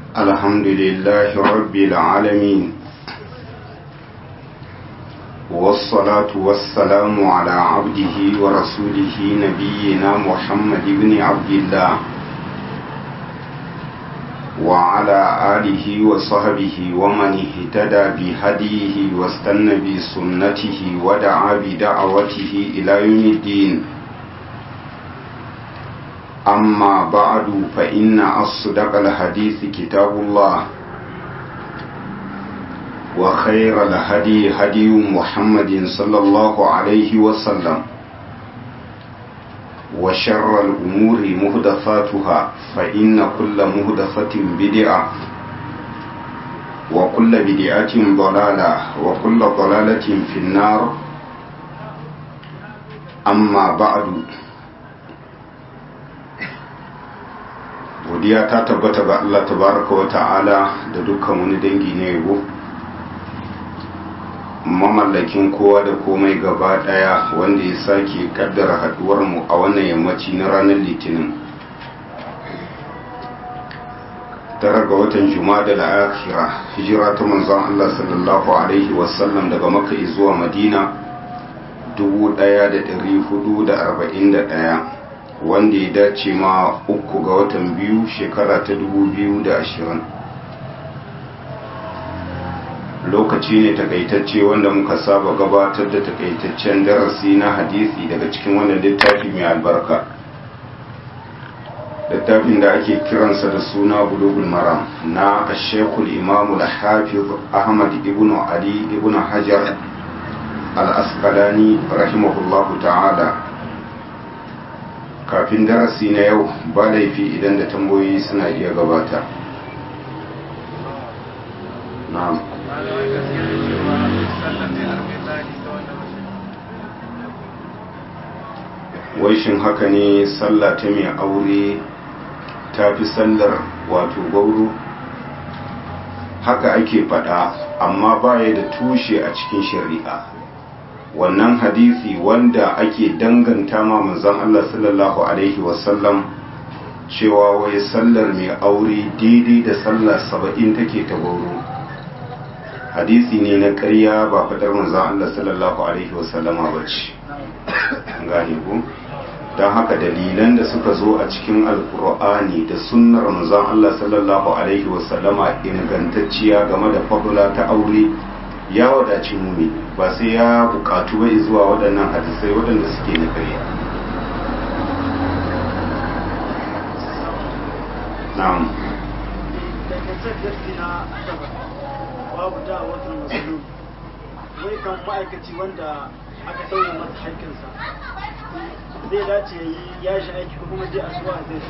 الحمد لله رب العالمين والصلاة والسلام على عبده ورسوله نبينا محمد بن عبد الله وعلى آله وصحبه ومن اهتدى بهديه واستنى بسنته ودعا بدعوته إلى يوم الدين. أما بعد فإن أصدق الحديث كتاب الله وخير الهدي هدي محمد صلى الله عليه وسلم وشر الأمور محدثاتها فإن كل محدثة بدعة وكل بدعة ضلالة وكل ضلالة في النار. أما بعد godiya ta tabbata ga Allah tabaraka wa ta'ala da dukkan wani dangi na yabo, mamallakin kowa da komai gaba daya, wanda ya sake kaddara haduwar mu a wannan yammaci na ranar litinin 9 ga watan Jumada al-Akhirah, hijira ta manzon Allah sallallahu alaihi wasallam daga Makka zuwa Madina 1441, wanda ya dace ma 3 ga watan biyu shekara ta 2020. lokaci ne takaitacce wanda muka saba gabatar da takaitaccen darasi na hadisi daga cikin wannan littafi mai albarka, littafin da ake kiransa da suna Bulughul Maram na Sheikhul Imam al-Hafiz Ahmad ibn Ali ibn Hajar al-Asqalani rahimahullahu ta'ala. Kafin darasi na yau ba laifi idan da tambayoyi suna iya gabata. Na'am. Wai shin haka ne sallah ta mai aure ta fi sallar wato gauro? Haka ake faɗa, amma baya da tushe a cikin shari'a. Wannan hadisi wanda ake danganta ma manzon Allah sallallahu alaihi wasallam cewa wai sallar mai aure daidai da sallar 70 take ta gauro, hadisi ne na ƙarya, ba faɗar manzon Allah sallallahu alaihi wasallama ba ce. Gane ku? Don haka dalilan da suka zo a cikin alkur'ani da sunnar manzon Allah sallallahu alaihi wasallama ingantacciya game da fadula ta aure ya wadaci mumi, ba sai ya bukatu ba zuwa waɗannan hadisai waɗanda suke na ƙarya. Na'am. babu da watan musulun wai kan ma'aikaci wanda aka ɗaure masa haƙƙinsa zai dace ya shi aiki ko kuma je asuwa zai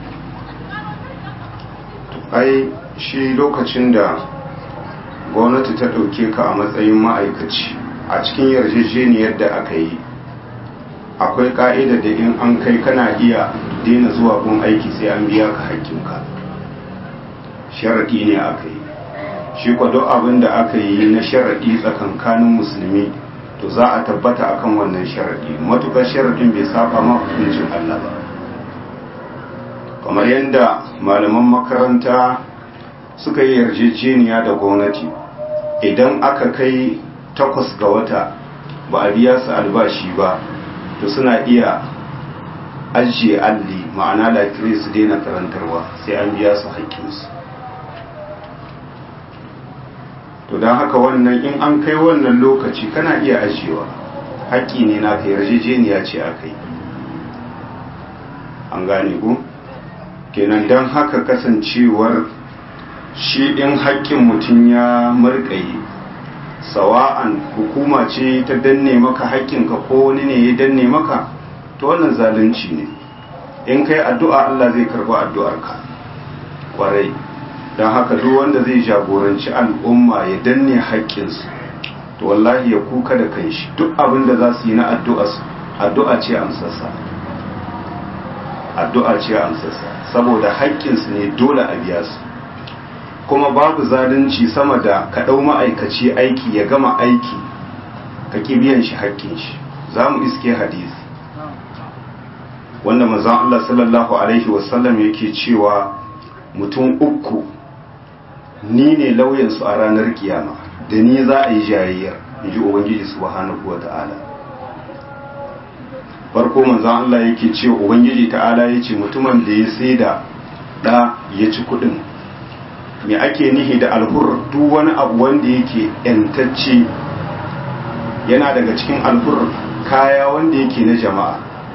ai shi lokacin da gwamnati ta ɗauke ka a matsayin ma'aikaci a cikin yarjejeniyar da aka yi, akwai ƙa'ida da in an kai kana iya daina zuwa gun aiki sai an biya ka haƙƙinka. Sharaɗi ne aka yi. Shi duk abin da aka yi na sharaɗi tsakankanin musulmi to za a tabbata akan wannan sharaɗi, matukar sharaɗin bai saba ma hukuncin Allah ba. Kamar yadda malaman makaranta suka yi yarjejeniya da gwamnati, idan aka kai 8 ga wata ba a biya su albashi ba, to suna iya ajiye alli, ma'ana lafiya su daina karantarwa sai an biya su haƙƙinsu. To don haka wannan in an kai wannan lokaci kana iya ajiyewa, haƙƙi ne na kai, yarjejeniya ce aka yi. An gane ku? Kenan don haka kasancewar shi in haƙƙin mutum ya marƙaye, sawa'an hukuma ce ta danne maka haƙƙinka ko wani ne ya danne maka, to wannan zalunci ne. In kai addu'a Allah zai karɓi addu'arka ƙwarai. Don haka duk wanda zai jagoranci al'umma ya danne haƙƙinsu, to wallahi ya kuka da kanshi. Duk abin da za su yi na addu'a ce amsassa, addu'a ce amsassa, saboda haƙƙinsu ne dole a biya su. Kuma babu zalunci sama da ka ɗau ma'aikaci aiki ya gama aiki ka ƙi biyan shi haƙƙin shi. Za mu iske hadisi wanda manzon Allah sallallahu alaihi wasallam yake cewa mutum uku ni ne lauyansu a ranar kiyama da ni za a yi jayayyar inji ubangiji subhanahu wata'ala. farko manzon Allah yake cewa ubangiji ta'ala yace mutumin da ya sai da da ya ci kudin, me ake nihi da alhur? duk wani abu wanda yake yantacce yana daga cikin alhur, kaya wanda yake na jama'a,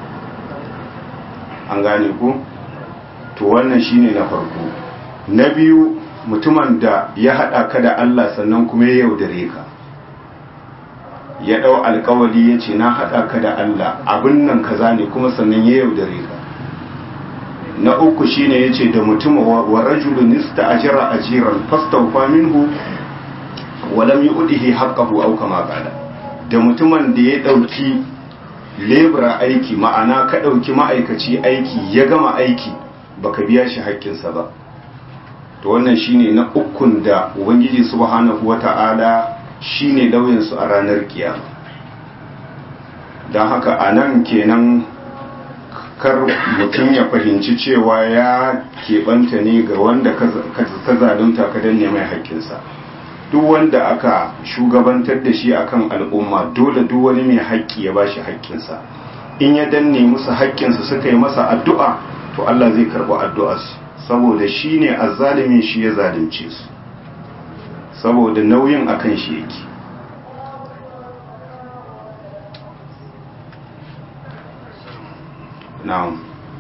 an gane ku? To wannan shine na farko. Na biyu, mutumin da ya hada ka da Allah sannan kuma ya yaudare ka, ya dau alkawali ya ce na hada ka da Allah abin nan kaza ne, kuma sannan ya yaudare ka. Na uku shine yace da mutum wa rajulun ista'jara ajiran fastawfa minhu wa lam yu'dihi haqqahu aw kama qala, da mutumin da ya dauki lebura aiki, ma'ana ka dauki ma'aikaci aiki ya gama aiki baka biya shi haƙƙinsa ba. To wannan shine na ukun da ubangiji subhanahu wata'ala shine lauyan su a ranar kiyama. Dan haka anan kenan kar mutum ya fahimci cewa ya keɓanta ne ga wanda ka zalunta ka danne mai haƙƙinsa. Duk wanda aka shugabantar da shi akan al'umma dole duk wani mai haƙƙi ya bashi haƙƙinsa. In ya danne musu haƙƙinsa suka yi masa addu'a, to Allah zai karɓi addu'arsu, saboda shi ne azzalimin, shi ya zalunce su, saboda nauyin akan shi yake. Na'am.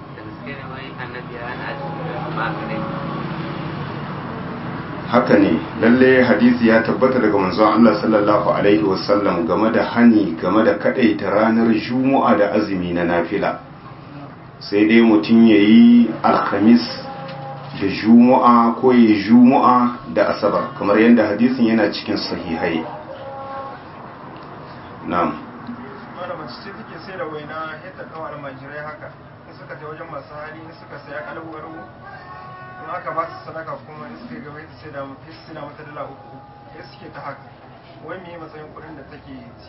Haka ne, lalle hadisi ya tabbata daga manzon Allah sallallahu alaihi wasallam game da hani game da kadaita ranar Juma'a da azumi na nafila. Sai dai mutum yayi alhamis da Juma'a ko yayi Juma'a da Asabar, kamar yadda hadisin yana cikin sahihai. Na'am. ce take sai da waina ya ta kawo almajirai haka in suka je wajen masu hali in suka saya kalbuwar mu in aka ba su sadaka kuma in suka gaba ita sai da suna mata dala uku ya suke ta haka, wai me matsayin kudin da take ci?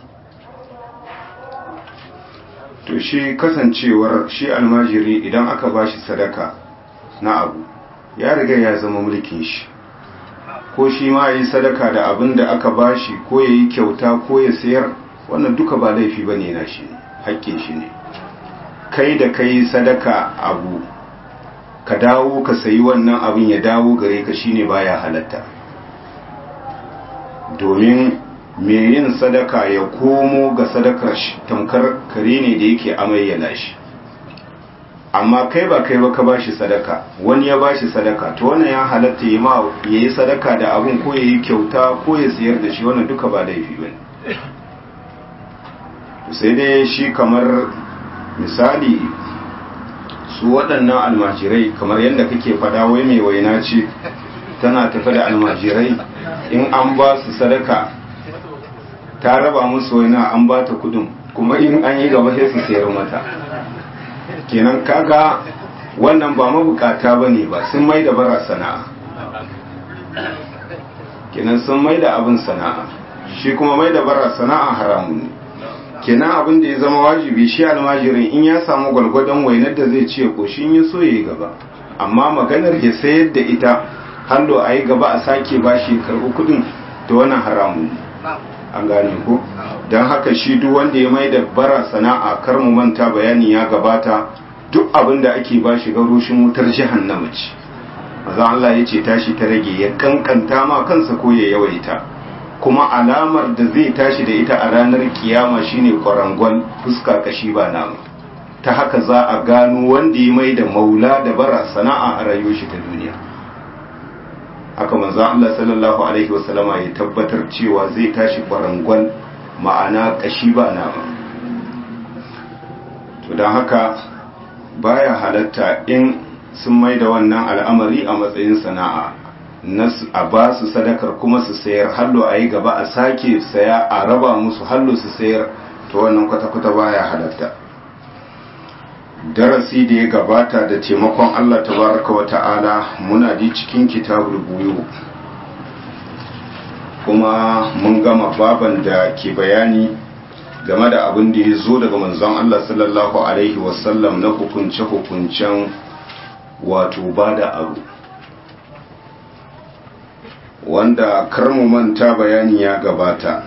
To shi kasancewar shi almajiri idan aka ba shi sadaka na abu ya riga ya zama mulkin shi, ko shi ma yi sadaka da abin da aka ba shi, ko ya yi kyauta ko ya sayar, wannan duka ba laifi ba ne na shi, haƙƙin shi ne. Kai da kai sadaka abu ka dawo ka sayi wannan abin ya dawo gare ka shine baya halatta, domin me yin sadaka ya komo ga sadakar shi tamkar kare ne da yake amayyana shi. Amma kai ba ka bashi sadaka, wani ya bashi sadaka, to wannan ya halatta ya yi sadaka da abin, ko ya yi kyauta ko ya sayar da shi, wannan duka ba laifi ba ne. Sai dai shi kamar misali su waɗannan almajirai, kamar yadda kake fada wai mai waina ce tana tafi da almajirai, in an ba su sadaka ta raba musu waina an ba ta kudin, kuma in an yi gaba sai su sayar mata. Kenan kaga wannan ba mabukata ba ne ba, sun mai da bara sana'a, kenan sun mai da abin sana'a, shi kuma mai da bara sana'a haramun ne. Kenan abin da ya zama wajibi shi almajirin in ya samu gwalgwadon wainar da zai ce ko shi ya so ya yi gaba, amma maganar ya sayar da ita hallo a yi gaba a sake ba shi karɓi kuɗin da wannan haramun ne. An gane ko? Don haka shi duk wanda ya mai da bara sana'a, kar mu manta bayani ya gabata, duk abin da ake ba shi garushin wutar jahannama ce. Maza Allah ya ce tashi ta rage, ya kankanta ma kansa ko ya yawaita. Kuma alamar da zai tashi da ita a ranar kiyama shine kwarangon fuska kashi ba nama. Ta haka za a gano wanda ya mai da maula da bara sana'a a rayuwar shi ta duniya. Haka manzo Allah sallallahu alaihi wasallama ya tabbatar cewa zai tashi kwarangon, ma'ana kashi ba nama. To don haka baya halatta in sun mai da wannan al'amari a matsayin sana'a, a ba su sadakar kuma su sayar, hallo a yi gaba a sake saya a raba musu hallo su sayar, to wannan kwata-kwata baya halatta. Darasi da ya gabata da taimakon Allah tabaraka wa ta'ala muna ji cikin kitabul buyu, kuma mun gama baban da ke bayani game da abin da ya zo daga manzon Allah sallallahu alaihi wasallam na hukunce-hukuncen wato ba da aro. wanda karmu manta bayani ya gabata,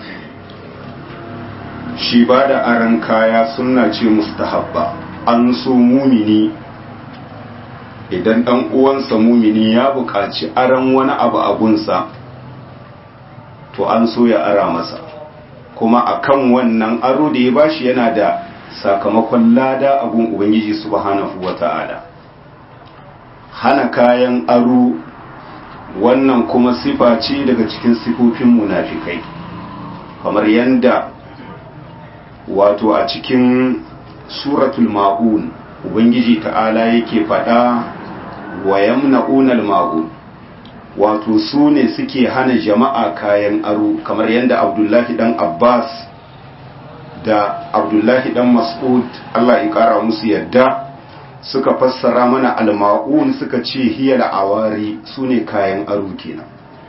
shi ba da aron kaya sunna ce mustahabba. An so mumini idan ɗan uwansa mumini ya buƙaci aron wani abu a gunsa, to an so ya ara masa, kuma akan wannan aro da ya bashi yana da sakamakon lada a gun Ubangiji subhanahu wata'ala. Hana kayan aro wannan kuma sifa ce daga cikin sifofin munafikai, kamar yanda wato a cikin suratul ma'un Ubangiji ta'ala yake faɗa wa yamna'unal ma'un, wato su ne suke hana jama'a kayan aro, kamar yanda Abdullahi dan Abbas da Abdullahi dan Mas'ud Allah ya kara musu yadda suka fassara mana al-ma'un, suka ce hiya al-awari, sune kayan aro kenan.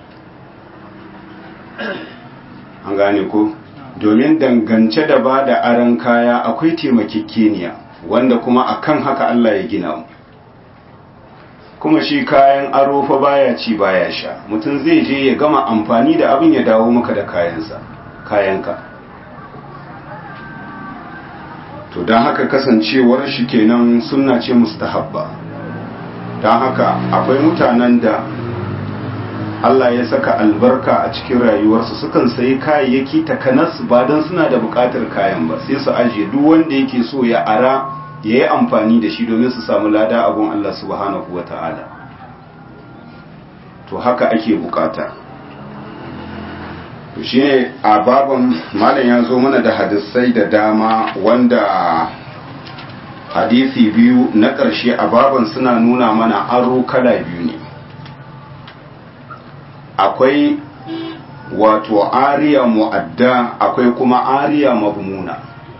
An gane ko, domin dangance da ba da aron kaya akwai taimakekeniya, wanda kuma akan haka Allah ya gina mu. Kuma shi kayan aro fa baya ci baya sha, mutum zai je ya gama amfani da abin ya dawo maka da kayanka. To don haka kasancewar shi kenan sunna ce mustahabba. Don haka akwai mutanen da Allah ya saka albarka a cikin rayuwarsu, sukan sayi kayayyaki takanas ba don suna da bukatar kayan ba, sai su ajiye duk wanda yake so ya ara ya yi amfani da shi domin su samu lada abun Allah subhanahu wa ta'ala. To haka ake bukata. To shi ne a baban malam ya zo mana da hadisai da dama, wanda hadisi biyu na ƙarshe a baban suna nuna mana aro kala biyu ne. Akwai wato ariya mu'adda, akwai kuma ariya mabmuna,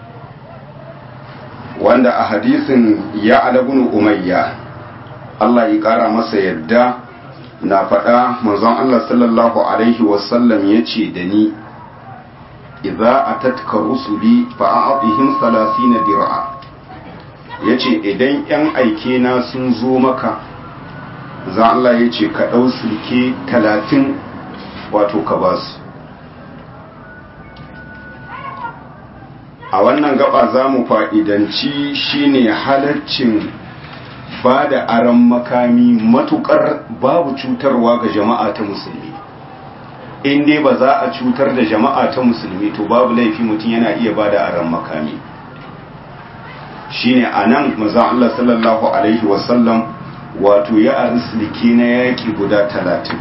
wanda a hadisin ya alabun umayya Allah ya kara masa yadda na faɗa manzon Allah sallallahu alaihi wasallam ya ce da ni, idza atatka rusuli fa'atihim 30 dir'a, yace idan yan aike na sun zo maka, za Allah ya ce ka ɗau sulke 30 wato ka ba su. A wannan gaba za mu fa'idanci shine halaccin ba da aron makami matukar babu cutarwa ga jama'a ta musulmi. In dai ba za a cutar da jama'a ta musulmi to babu laifi mutum yana iya ba da aron makami. Shine a nan manzon Allah sallallahu Alaihi wasallam wato ya ari silke na yaƙi guda 30.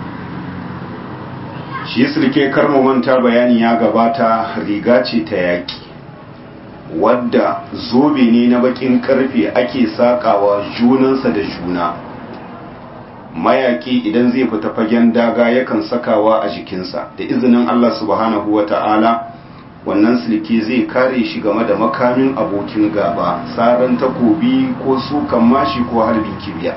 Shi silke karmu manta bayani ya gabata, riga ce ta yaƙi wadda zobe ne na bakin karfe ake sakawa junansa da juna. Mayaƙi idan zai fita fagen daga yakan sakawa a jikinsa da izinin Allah subhanahu wa ta'ala. Wannan silke zai kare shi game da makamin abokin gaba, saran takobi ko sukan mashi ko harbin kibiya.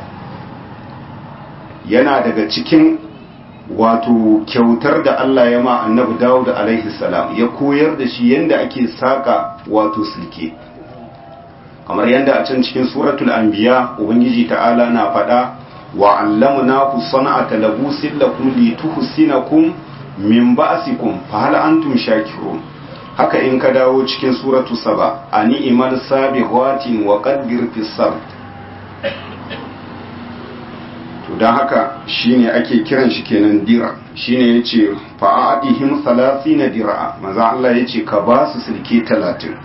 Yana daga cikin wato kyautar da Allah ya ma annabi Dawud alaihi salam, ya koyar da shi yanda ake saka wato silke, kamar yanda a can cikin suratul anbiya ubangiji ta'ala na faɗa wa allamnahu sana'ata labusin lakum lituhsinakum min ba'sikum fa hal antum shakirun. Haka in ka dawo cikin suratu saba, a ni'imar sabiqatin wa qaddir fis sard. To dan haka shine ake kiran shi kenan dira, shine yace fa'adihim 30 dir'a, manzo Allah yace ka ba su silke 30.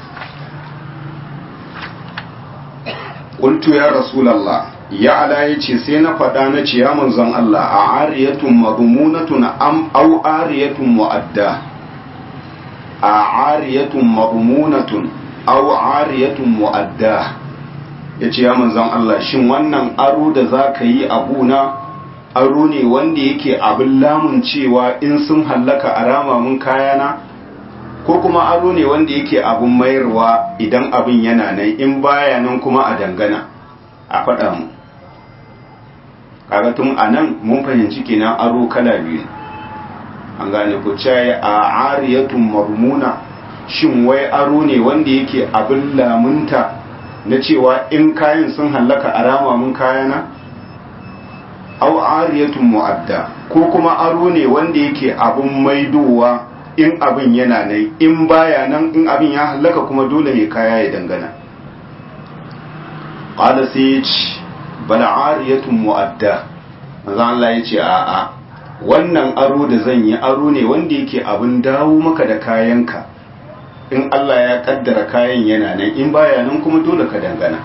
Qultu ya rasulullah, ya ala yace sai na faɗa na ce ya manzon Allah, a ariyatun madmunatun am aw ariyatun mu'adda, a ariyatun madmunatun aw ariyatun mu'adda. Yace ya manzon Allah, shin wannan aro da zaka yi abuna aro ne wanda yake abin lamun cewa in sun hallaka a rama mun kayana, ko kuma aro ne wanda yake abin mayarwa idan abin yana nan, in baya nan kuma a dangana a faɗa mu. Kaga tun anan mun fahimci kenan aro kala biyu. An gane ko cewa a ariyatun marmuna, shin wai aro ne wanda yake abin lamunta na cewa in kayan sun hallaka a rama mun kayana, au ariyatun mu'adda ko kuma aro ne wanda yake abun maidowa in abin yana nan, in baya nan, in abin ya halaka kuma dole mai kaya ya dangana. Qala sai ya ce bal ariyatun mu'adda, manzo Allah ya ce a'a wannan aro da zan yi aro ne wanda yake abin dawo maka da kayanka, in Allah ya kaddara kayan yana nan, in baya nan kuma dole ka dangana.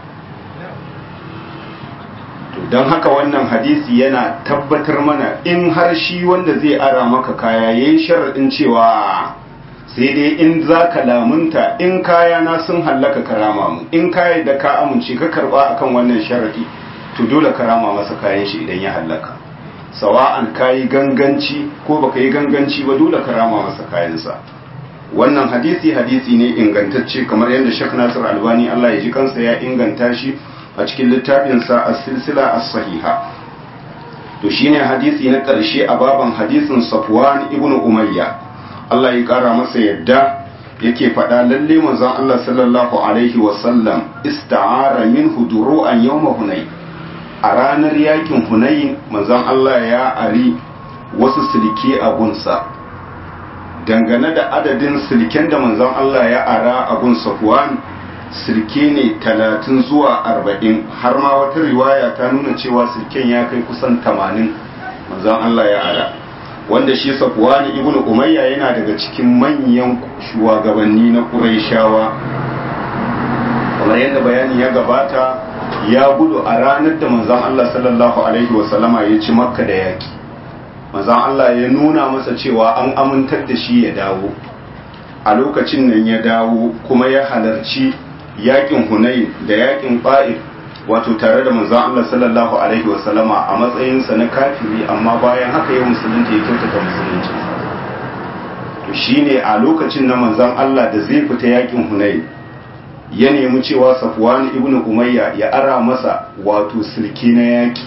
To don haka wannan hadisi yana tabbatar mana in har shi wanda zai ara maka kaya yayin sharadin cewa sai dai in za ka lamunta, in kaya na sun hallaka karama mu, in kaya da ka amince ka karba akan wannan sharadi to dole karama masa kayan shi idan ya hallaka, sawa'an kayi ganganci ko baka yi ganganci ba dole karama masa kayansa. Wannan hadisi ne ingantacce kamar yadda Sheikh Nasir Albani Allah ya ji kansa ya inganta shi a cikin littafinsa as-silsila as-sahiha. To shine hadisi na ƙarshe a baban hadisin Safwan ibn Umayya Allah ya kara masa yadda yake faɗa lalle manzon Allah sallallahu alaihi wa sallam ista'ara minhu duru'an yawm Hunayn. A ranar yakin Hunayn manzon Allah ya ari wasu silke a gunsa. Dangane da adadin silken da manzon Allah ya ara a gun Safwan, silke ne 30 zuwa 40, har ma wata riwaya ta nuna cewa silken ya kai kusan 80 manzon Allah ya ara, wanda shi Safwan ibn Umayya yana daga cikin manyan shugabanni na Qurayshawa. Kamar yadda bayani ya gabata, ya gudu a ranar da manzon Allah sallallahu alaihi wasallama ya ci Makka da yaki. Manzon Allah ya nuna masa cewa an amintar da shi ya dawo. A lokacin nan ya dawo kuma ya halarci yakin Hunayn da yakin Ta'if, wato tare da manzon Allah sallallahu alaihi wasallama a matsayinsa na kafiri, amma bayan haka ya musulunta ya kyautata musulunci. To shine a lokacin na manzon Allah da zai fita yakin Hunayn ya nemi cewa Safwan ibn Umayya ya ara masa wato silki na yaki.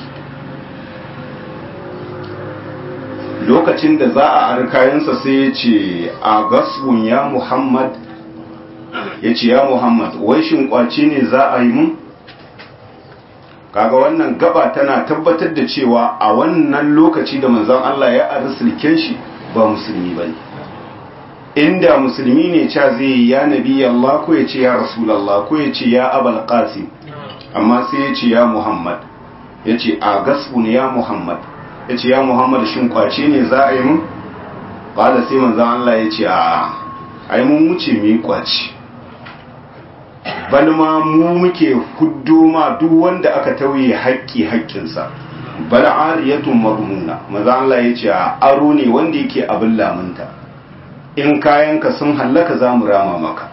Lokacin da za a ari kayansa sai ya ce a gaswun ya Muhammad, ya ce ya Muhammad wai shin kwace ne za a yi mun? Kaga wannan gaba tana tabbatar da cewa a wannan lokaci da manzon Allah ya ari silken shi ba musulmi bane. Inda musulmi ne ca zai yi ya nabi Allah ko ya ce ya Rasulallah ko ya ce ya Abul Qasim, amma sai ya ce ya Muhammad, ya ce a gasbun ya Muhammad, ya ce ya Muhammad shin kwace ne za a yi mun? Ƙada sai manzan Allah ya ce a yi mun wuce mu yi kwace, bal ma mu muke huddo ma duk wanda aka tauye haƙƙinsa, bal ariyatun magmuna. Manzan Allah ya ce a aro ne wanda yake abin lamunta, in kayanka sun hallaka za mu rama maka.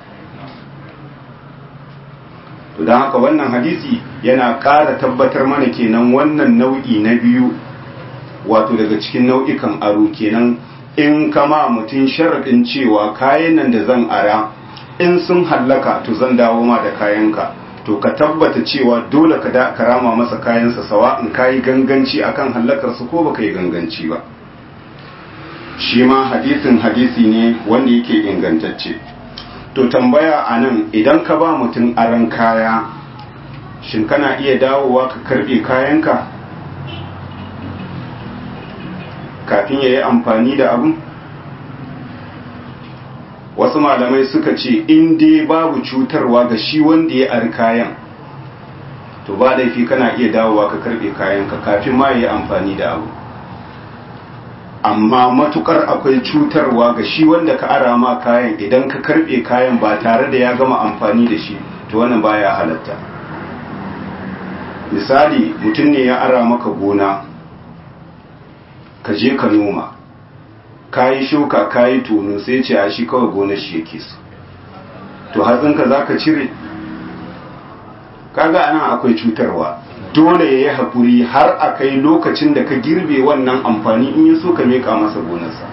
To don haka wannan hadisi yana ƙara tabbatar mana kenan wannan nau'i na biyu, wato daga cikin nau'ikan aro kenan, in kama mutum sharaɗin cewa kayan nan da zan ara in sun hallaka to zan dawo ma da kayanka, to ka tabbata cewa dole ka rama masa kayansa, sawa in kayi ganganci akan hallakarsu ko baka yi ganganci ba. Shi ma hadisi ne wanda yake ingantacce. To tambaya a nan, idan ka ba mutum aran kaya, shin kana iya dawowa ka karbe kayanka kafin ya yi amfani da abin? Wasu malamai suka ce in dai babu cutarwa ga shi wanda ya ari kayan, to ba laifi kana iya dawowa ka karbe kayanka kafin ma ya yi amfani da abu. Amma matukar akwai cutarwa ga shi wanda ka ara ma kayan, idan ka karbe kayan ba tare da ya gama amfani da shi, to wannan baya halatta. Misali, mutum ne ya ara maka gona, ka je ka noma, kayi shuka kayi tono, sai ce a shi kawai gonar shi yake so, to hatsinka za ka cire? Kaga anan akwai cutarwa, dole ya yi haƙuri har a kai lokacin da ka girbe wannan amfani, in yi so ka meka masa gonarsa.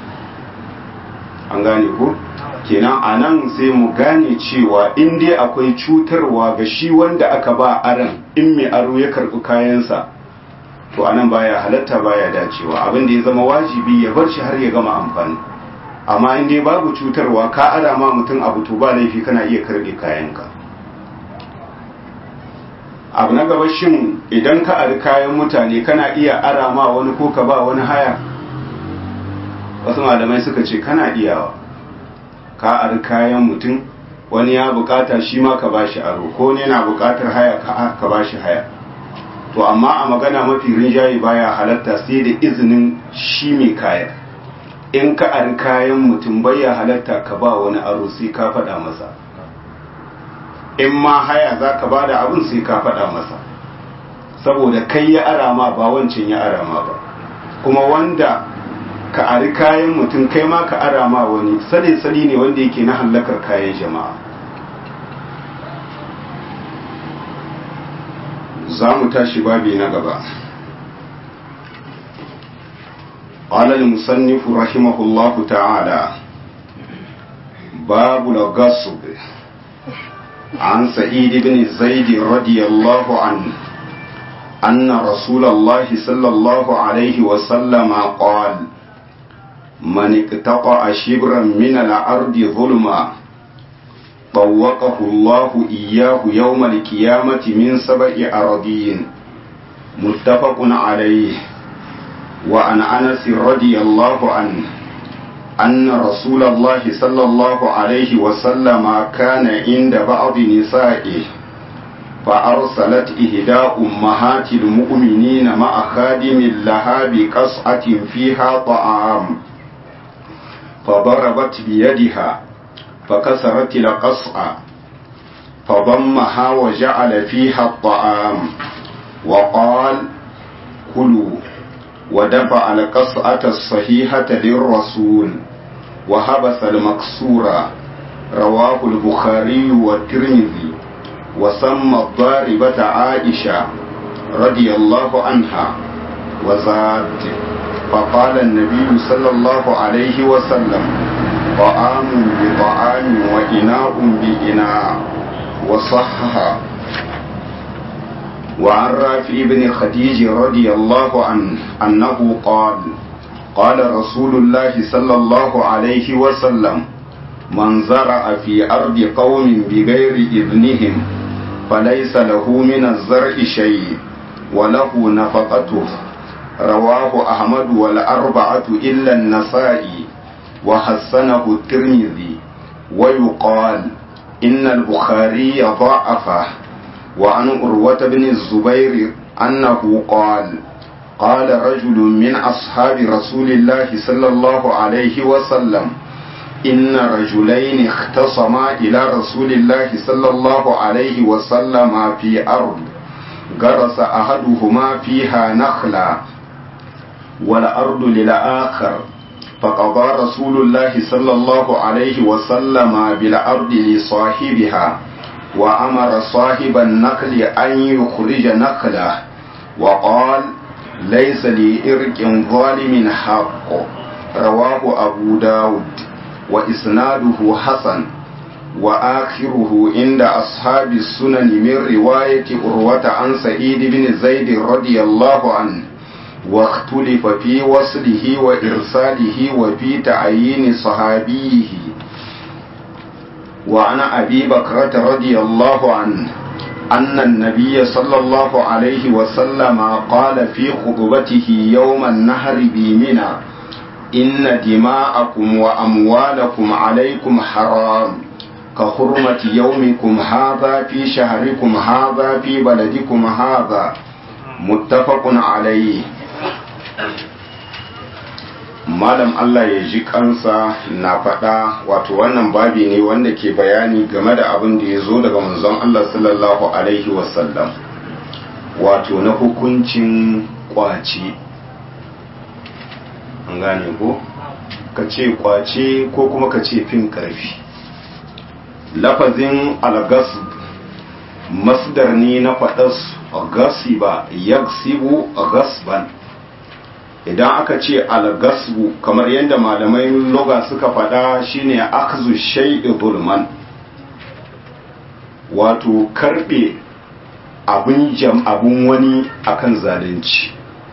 An gane ko? Kenan a nan sai mu gane cewa in dai akwai cutarwa ga shi wanda aka ba aran, in mai aro ya karɓi kayansa, to a nan baya halatta, baya dacewa. Abin da ya zama wajibi ya bar shi har ya gama amfani. Amma in dai babu cutarwa, ka ara ma mutum abu, to ba laifi kana iya karɓe kayanka. abu na gaba, shin idan ka ari kayan mutane kana iya arama wani ko ka ba wani haya? Wasu malamai suka ce kana iyawa, ka ari kayan mutum wani ya bukata shi ma ka bashi aro, ko ne na bukatar haya ka bashi haya. To amma a magana mafi rinjaye baya halatta sai da izinin shi mai kayan. In ka ari kayan mutum baya halatta ka ba wani aro sai ka faɗa masa. In ma haya za ka ba da abin sai ka faɗa masa, saboda kai ya arama ba wancan ya arama ba. Kuma wanda ka ari kayan mutum kai ma ka arama wani sali ne wanda yake na hallakar kayan jama'a. za mu tashi babi na gaba. قال المصنف رحمه الله تعالى باب الغصب عن سعيد بن زيد رضي الله عنه أن رسول الله صلى الله عليه وسلم قال من اقتطع شبرا من الأرض ظلما طوقه الله إياه يوم القيامة من 7 أراضين متفق عليه. وعن أنس رضي الله عنه أن رسول الله صلى الله عليه وسلم كان عند بعض نسائه فأرسلت إحدى أمهات المؤمنين مع خادم لها بقصعة فيها طعام فضربت بيدها فكسرت القصعة فضمها وجعل فيها الطعام وقال كلوا ودفع القصعة الصحيحة للرسول وحبس المكسورة. رواه البخاري والترمذي. وسمى الضاربة عائشة رضي الله عنها وزاد فقال النبي صلى الله عليه وسلم طعام بطعام وإناء بإناء وصحها. وعن رافع بن خديج رضي الله عنه أنه قال قال رسول الله صلى الله عليه وسلم من زرع في أرض قوم بغير إذنهم فليس له من الزرع شيء وله نفقته. رواه أحمد والأربعة إلا النسائي وحسنه الترمذي. ويقال إن البخاري ضعفه. وعن عروة بن الزبير أنه قال قال رجل من أصحاب رسول الله صلى الله عليه وسلم إن رجلين اختصما إلى رسول الله صلى الله عليه وسلم في أرض غرس أحدهما فيها نخلا والأرض للآخر فقضى رسول الله صلى الله عليه وسلم بالأرض لصاحبها وأمر صاحب النخل أن يخرج نخله وقال ليس لإرق ظالم حق. رواه أبو داود وإسناده حسن. وآخره عند أصحاب السنن من رواية عروة عن سعيد بن زيد رضي الله عنه واختلف في وصله وإرساله وفي تعيين صحابيه. وعن أبي بكرة رضي الله عنه أن النبي صلى الله عليه وسلم قال في خطبته يوم النهر بمنى إن دماءكم وأموالكم عليكم حرام كحرمة يومكم هذا في شهركم هذا في بلدكم هذا متفق عليه. Malam Allah ya ji kansa na faɗa, wato wannan babi ne wanda ke bayani game da abin da ya zo daga manzon Allah sallallahu alaihi wasallam, wato na hukuncin kwace. An gane ko? Ka ce kwace ko kuma ka ce fin ƙarfi. Lafazin al-gasb masdar ne na faɗas gasiba yaksibu gasban. Idan aka ce al-gasbu kamar yadda malamai loga suka faɗa shine akzu shay'i zulman, wato karbe abun wani akan zalunci,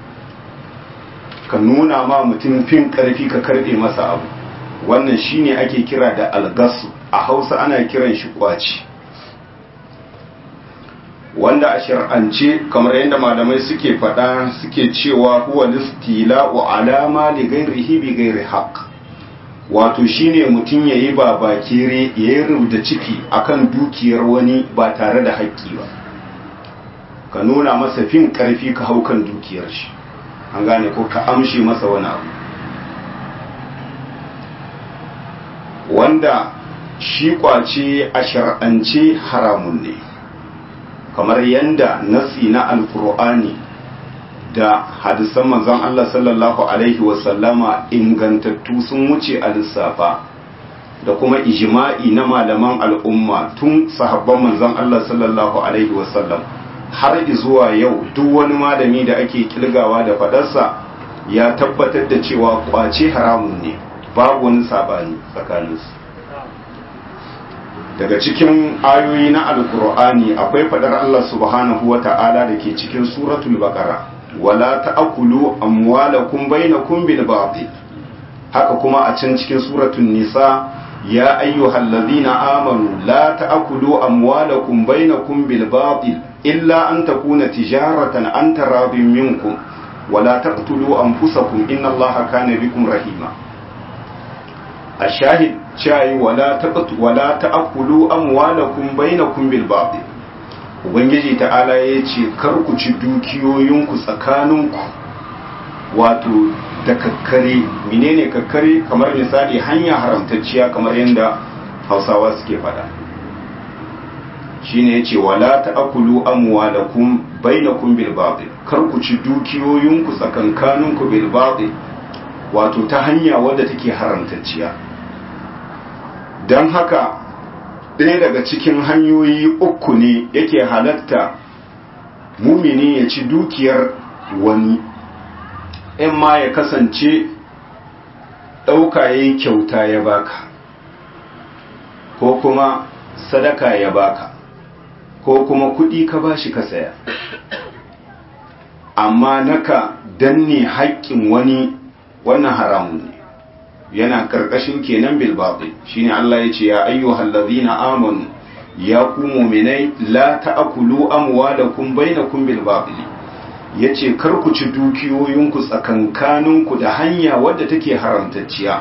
ka nuna ma mutum fin karfi ka karbe masa abu, wannan shine ake kira da al-gasb. A Hausa ana kiran shi kwaci. wanda a shar'ance kamar yadda malamai suke faɗa suke cewa huwa listila'u alama li ghairihi bi ghairi haqq, wato shine mutum yayi babakere yayi rubda ciki akan dukiyar wani ba tare da haƙƙi ba, ka nuna masa fin karfi ka hau kan dukiyar shi, an gane ko ka amshe masa wani abu wanda shi kwace a shar'ance haramun ne, kamar yanda nasi na alkur'ani da hadisan manzon Allah sallallahu alaihi wasallama ingantattu sun wuce a lissafa, da kuma ijma'i na malaman al'umma tun sahabban manzon Allah sallallahu alaihi wasallam har zuwa yau duk wani malami da ake kilgawa da fadarsa ya tabbatar da cewa kwace haramun ne, babu wani sabani tsakaninsu. Daga cikin ayoyi na alkur'ani akwai fadar Allah subhanahu wa ta'ala da ke cikin suratul baqara, wala ta'kulu amwalakum bainakum bil batil. Haka kuma a can cikin suratul nisa, ya ayyuhallazina amanu la ta'kulu amwalakum bainakum bil batil illa an takuna tijaratan an taradin minkum wala taqtulu anfusakum innallaha kana bikum rahima. ashahid cai wala ta'kulu amwalakum bainakum bil batil. Ubangiji ta'ala yace kar ku ci dukiyoyinku tsakaninku wato da kakkare. Menene kakkare? Kamar misali hanya haramtacciya, kamar yadda Hausawa suke fada, shine yace wala ta'kulu amwalakum bainakum bil batil, kar ku ci dukiyoyinku tsakankaninku bil batil, wato ta hanya wadda take haramtacciya. Dan haka ɗaya daga cikin hanyoyi uku ne yake halatta mumini ya ci dukiyar wani, in ma ya kasance ɗauka yayi kyauta ya baka, ko kuma sadaka ya baka, ko kuma kuɗi ka bashi ka saya. Amma naka danne haƙƙin wani, wannan haramun ne, yana karkashin kenan bil batil. Shine Allah yace ya ayyuhal ladhina amanu ya ku mu'minai la ta'kulu amwalakum bainakum bil batil, yace kar ku ci dukiyoyinku tsakankaninku da hanya wadda take haramtacciya.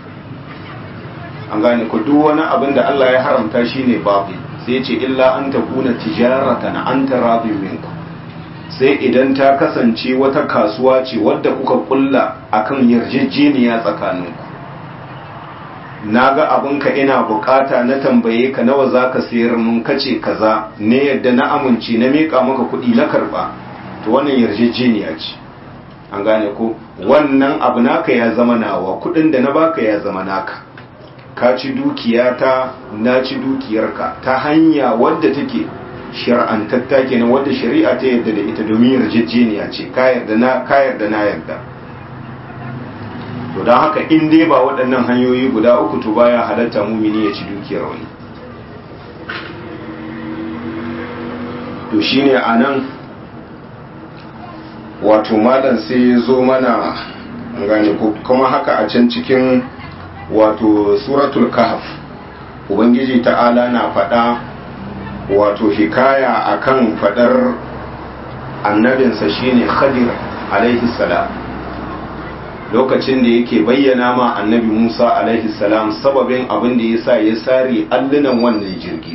An gane ku, duk wani abin da Allah ya haramta shine batil, sai yace illa an takuna tijaratan an taradin minkum, sai idan ta kasance wata kasuwa ce wadda kuka kulla akan yarjejeniya tsakaninku. Na ga abinka ina bukata, na tambaye ka nawa za ka sayar mun, kace kaza, ne yadda na amince na meka maka kuɗi na karɓa, to wannan yarjejeniya ce. An gane ko, wannan abu naka ya zama nawa, kuɗin da na baka ya zama naka, ka ci dukiyata na ci dukiyarka ta hanya wadda take shar'antatta kenan, wadda shari'a ta yarda da ita, domin yarjejeniya ce, ka yarda na yarda. To don haka in dai ba waɗannan hanyoyi guda uku, to baya halatta mumini ya ci dukiyar wani. To shine anan wato malam sai ya zo mana, gane ko, kuma haka a can cikin wato suratul kahf ubangiji ta'ala na faɗa wato hikaya akan faɗar annabinsa shine Khadir alaihi salam, lokacin da yake bayyana ma annabi Musa alaihi salam sababin abin da yasa ya sare allunan wannan jirgi,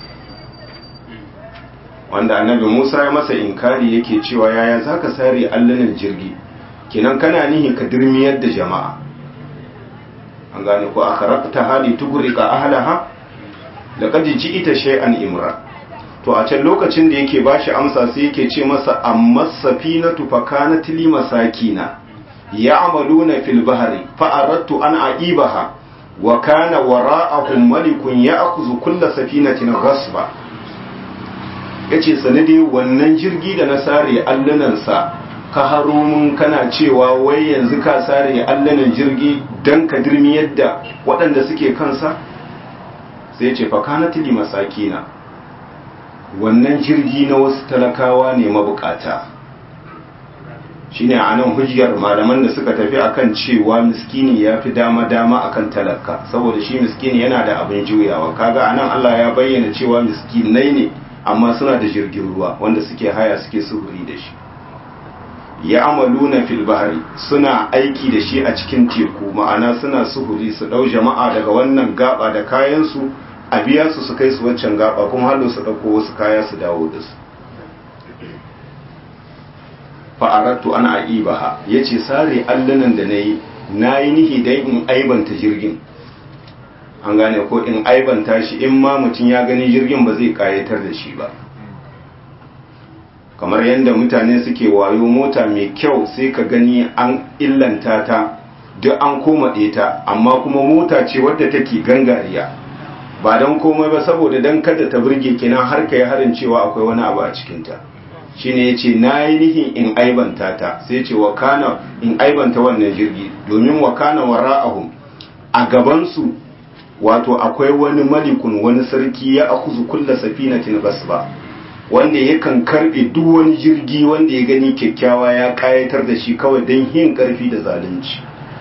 wanda annabi Musa ya masa inkari yake cewa yaya zaka sare allunan jirgi, kenan kana nihi ka dirmiyar da jama'a. An gane ko, akharaqta hali tugrika ahlaha laqad ji'ita shay'an imra. To a can lokacin da yake bashi amsa sai yake ce masa amma safinatu fa kanat li masakina ya'maluna fil bahri fa aradtu an a'ibaha wa kana wara'ahum malikun ya'khudhu kulla safinatin ghasba. Yace sanade wannan jirgi da na sare allunan sa, ka haro mun kana cewa wai yanzu ka sare allunan jirgi dan ka dirmi yadda waɗanda suke kansa. Sai yace fa kanat li masakina, wannan jirgi na wasu talakawa ne mabukata. Shine a nan hujjar malaman da suka tafi akan cewa miskini ya fi dama akan talaka, saboda shi miskini yana da abin juyawa. Kaga anan Allah ya bayyana cewa miskinai ne amma suna da jirgin ruwa wanda suke haya suke sufuri da shi. Ya amaluna fil bahri, suna aiki da shi a cikin teku, ma'ana suna sufuri su ɗau jama'a daga wannan gaba da kayansu a biya su su kai su waccan gaba, kuma hallo su ɗauko wasu kaya su dawo da su. fa'aratu an aibaha, yace sare allunan da nayi nihi dai in aibanta jirgin, an gane ko in aibanta shi, in ma mutum ya gani jirgin ba zai kayatar da shi ba. Kamar yadda mutane suke wayo, mota mai kyau sai ka gani an illanta ta duk an komaɗe ta, amma kuma mota ce wadda take gangariya, ba don komai ba saboda don kada ta burge kenan har ka yi harin cewa akwai wani abu a cikinta. Shi ne ya ce na yi nihin in aibanta ta, sai ce wakana in aibanta wannan jirgi, domin wakana wara'ahum, a gabansu wato akwai wani malikun, wani sarki ya akuzu kulla safinatin basba, wanda yakan karbe duk wani jirgi wanda ya gani kyakkyawa ya kayatar da shi kawai don yin karfi da zalunci.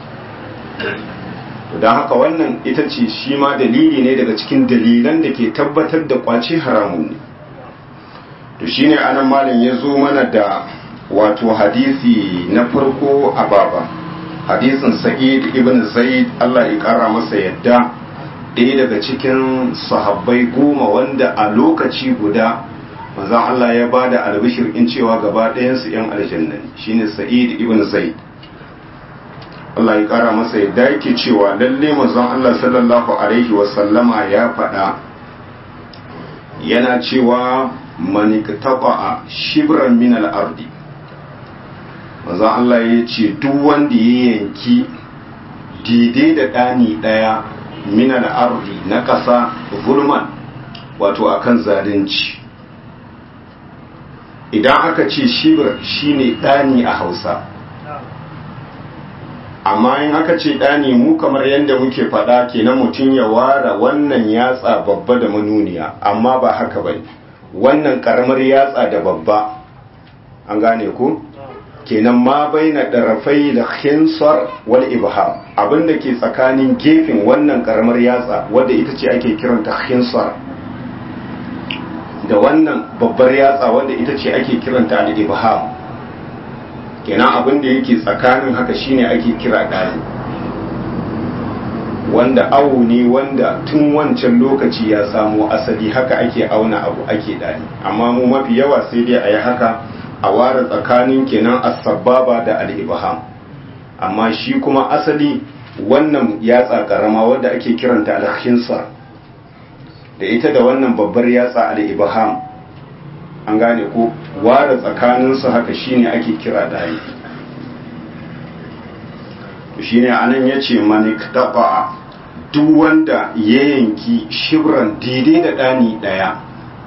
Don haka wannan ita ce shi ma dalili ne daga cikin dalilan da ke tabbatar da kwace haramun ne. To shi ne anan malin ya zo mana da wato hadisi na farko a baba, hadisin Sa'id ibn Zaid, Allah ya kara masa yadda, ɗaya daga cikin sahabbai 10 wanda a lokaci guda manzon Allah ya ba da albishir in cewa gaba ɗayansu 'yan aljanna ne, shine Sa'id ibn Zaid. Allah ya kara masa yadda yake cewa lalle manzon Allah sallallahu alaihi wasallama ya faɗa, yana cewa man iqta'a shibran min al-ardi, manzon Allah ya ce duk wanda ya yanki daidai da ɗani ɗaya min al-ardi na ƙasa zulman, wato akan zalunci. Idan aka ce shibir shine ɗani a Hausa, amma in aka ce ɗani mu kamar yadda muke faɗa kenan mutum ya ware wannan yatsa babba da manuniya, amma ba haka bane, wannan ƙaramar yatsa da babba, an gane ku kenan ma baina darafai da khinsar wal ibham, abinda ke tsakanin gefen wannan ƙaramar yatsa wadda ita ce ake kiranta khinsar, da wannan babbar yatsa wadda ita ce ake kiranta al-ibham, kenan abin da yake tsakanin haka shine ake kira dani, wanda awu ne wanda tun wancan lokaci ya samo asali, haka ake auna abu ake dani, amma mu mafi yawa sai dai a yi haka a ware tsakanin kenan as-sababa da al-ibham, amma shi kuma asali wannan yatsa karama wadda ake kiranta al-khinsar, da ita da wannan babbar yatsa al-ibham, an gane ko ware tsakaninsu haka shine ake kira dani. Shine anan yace maniktaqa, duk wanda ya yanki shibran daidai da dani daya,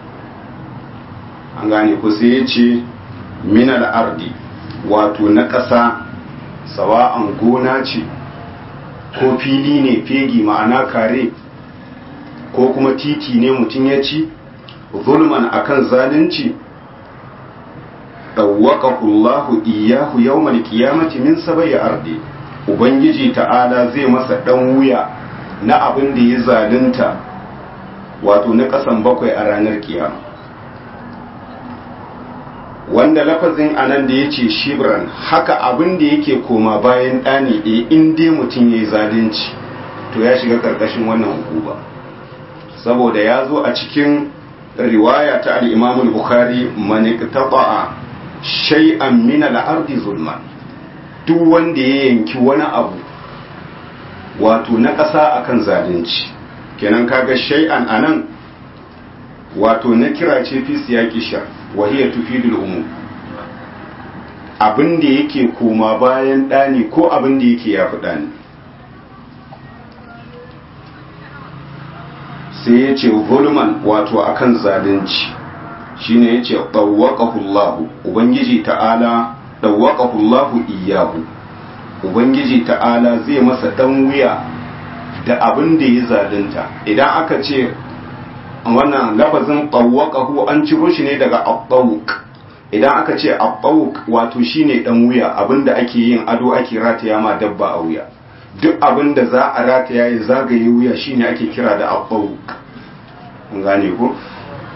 an gane ko sai yace min al-ardi, wato na ƙasa, sawa'an gona ce ko fili ne fegi ma'ana kare, ko kuma titi ne mutum ya ci zulman akan zalunci, dawwaqahu Allahu iyyahu yawmal qiyamati min sabai ardi, ubangiji ta'ala zai masa dan wuya na abin da ya zalunta, wato na kasan 7 a ranar kiyama. Wanda lafazin anan da yace shibran, haka abin da yake koma bayan dani ɗaya in dai mutum yayi zalunci to ya shiga karkashin wannan hukuma, saboda ya zo a cikin riwaya ta al-Imam al-Bukhari, man iqta'a shay'an min al-ardi zulman, duk wanda ya yanki wani abu wato na ƙasa akan zalunci, kenan kaga shay'an anan wato na kira ce fi siyaqi shar wa hiya tufidul umum, abin da yake koma bayan dani ko abin da yake yafi dani. sai ya ce zulman, wato akan zalunci, shine ya ce ɗauwaƙahu Allah, ubangiji ta'ala ɗauwaƙahu Allah iyahu, ubangiji ta'ala zai masa ɗan wuya da abin da ya zalunta. Idan aka ce wannan lafazin ɗauwaƙahu an ciro shi ne daga aɓɓawuk, idan aka ce aɓɓawuk wato shine ɗan wuya, abin da ake yin ado ake rataya ma dabba a wuya, duk abin da za a rataya ya zagaye wuya shine ake kira da abbawuk, gane ko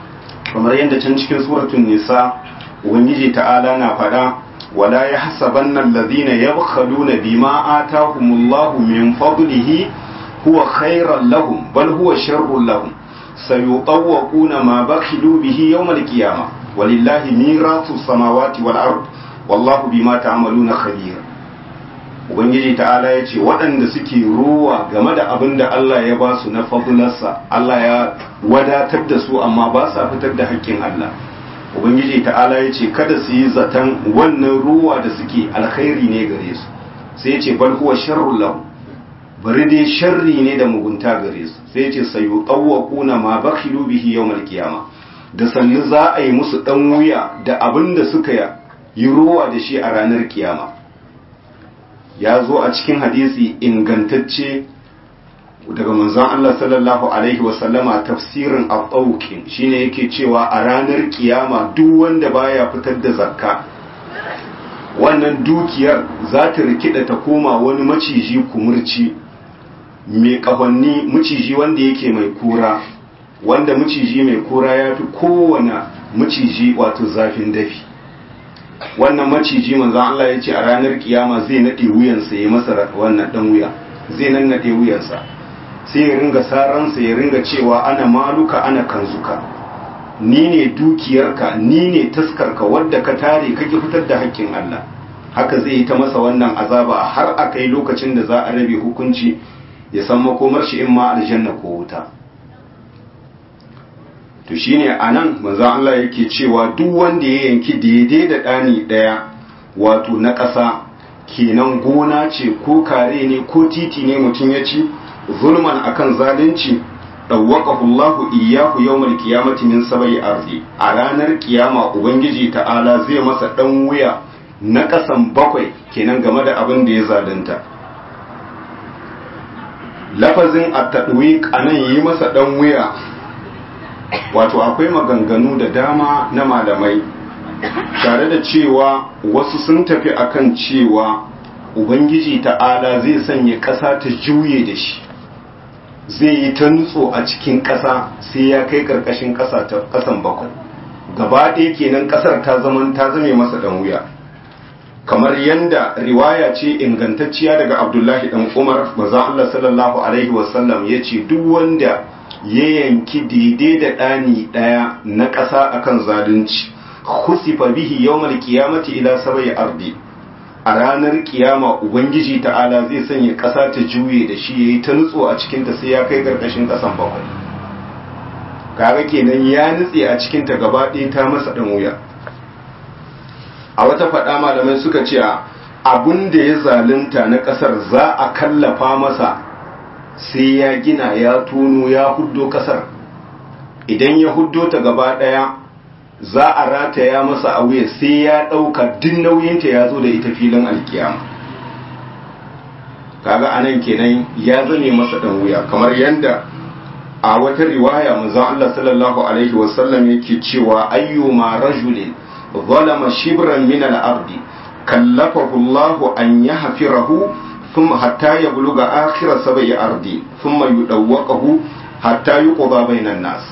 kamar yadda can cikin suratul nisa ubangiji ta'ala na faɗa wala yahsabanna alladhina yabkhaluna bima atahumullahu min fadlihi huwa khairan lahum bal huwa sharrun lahum sayutawwaquna ma bakhilu bihi yawm al-qiyamah walillahi mirasu samawati wal ard wallahu bima ta'maluna khabir. ubangiji ta'ala ya ce waɗanda suke ruwa game da abin da Allah ya ba su na fadlarsa, Allah ya wadatar da su amma ba sa fitar da haƙƙin Allah. ubangiji ta'ala ya ce kada su yi zaton wannan ruwa da suke alkhairi ne gare su, sai ya ce bal huwa sharrul lahum, bari dai sharri ne da mugunta gare su, sai ya ce sayutawwaquna ma bakhilu bihi yawmal qiyama, da sannu za a yi musu dan wuya da abin da suka yi ruwa da shi a ranar kiyama. ya zo a cikin hadisi ingantacce daga manzon Allah sallallahu alaihi wasallama tafsirin at-tawqi shine yake cewa a ranar kiyama duk wanda baya fitar da zakka wannan dukiyar za ta rikida ta koma wani maciji kumurci mai kahonni, maciji wanda yake mai kura, wanda maciji mai kura ya fi kowane maciji wato zafin dafi. wannan maciji manzon Allah ya ce a ranar kiyama zai nade wuyansa ya masa wannan dan wuya, zai nan nade wuyansa sai ya ringa saransa ya ringa cewa ana maluka ana kanzuka, ni ne dukiyarka ni ne taskarka wadda ka tare kake fitar da haƙƙin Allah. haka zai yi ta masa wannan azaba har a kai lokacin da za a rabe hukunci ya san makomar shi in ma aljanna ko wuta. to shine anan manzo Allah yake cewa duk wanda ya yanki daidai da ɗani ɗaya wato na ƙasa, kenan gona ce ko kare ne ko titi ne mutum ya ci zulman akan zalunci, dawwaqahu Allahu iyyahu yawmal qiyamati min sab'i ardi, a ranar kiyama ubangiji ta'ala zai masa dan wuya na ƙasan bakwai kenan game da abin da ya zalunta. lafazin at-tadwiq anan yi masa dan wuya wato akwai maganganu da dama na malamai, tare da cewa wasu sun tafi akan cewa ubangiji ta'ala zai sanya ƙasa ta juye da shi, zai yi ta nutso a cikin ƙasa sai ya kai ƙarƙashin ƙasa ta ƙasan bakwai, gaba ɗaya kenan ƙasar ta zame masa ɗan wuya. kamar yanda riwaya ce ingantacciya daga Abdullahi dan Umar, manzo Allah sallallahu alaihi wasallam yace duk wanda ya yanki daidai da ɗani ɗaya na ƙasa akan zalunci, khusifa bihi yawmal qiyamati ila sab'i ardi, a ranar kiyama ubangiji ta'ala zai sanya ƙasa ta juye da shi yayi ta nutso a cikin ta sai ya kai karkashin ƙasan bakwai. kaga kenan ya nutse a cikin ta gaba ɗaya ta masa dan wuya. a wata faɗa malamai suka ce abun da ya zalunta na ƙasar za a kallafa masa sai ya gina ya tono ya huddo ƙasar, idan ya huddo ta gaba ɗaya za a rataya masa a wuya sai ya ɗauka duk nauyinta ya zo da ita filin alkiyama. kaga anan kenan ya zame masa ɗan wuya, kamar yadda a wata riwaya manzon Allah sallallahu alaihi wasallam yake cewa ayyuma rajulin zalama shibran min al-ardi kallafahu Allah an yahfirahu thumma hatta yabluga akhir sab'i ardi thumma yudawwaqahu hatta yuqda bainan nas.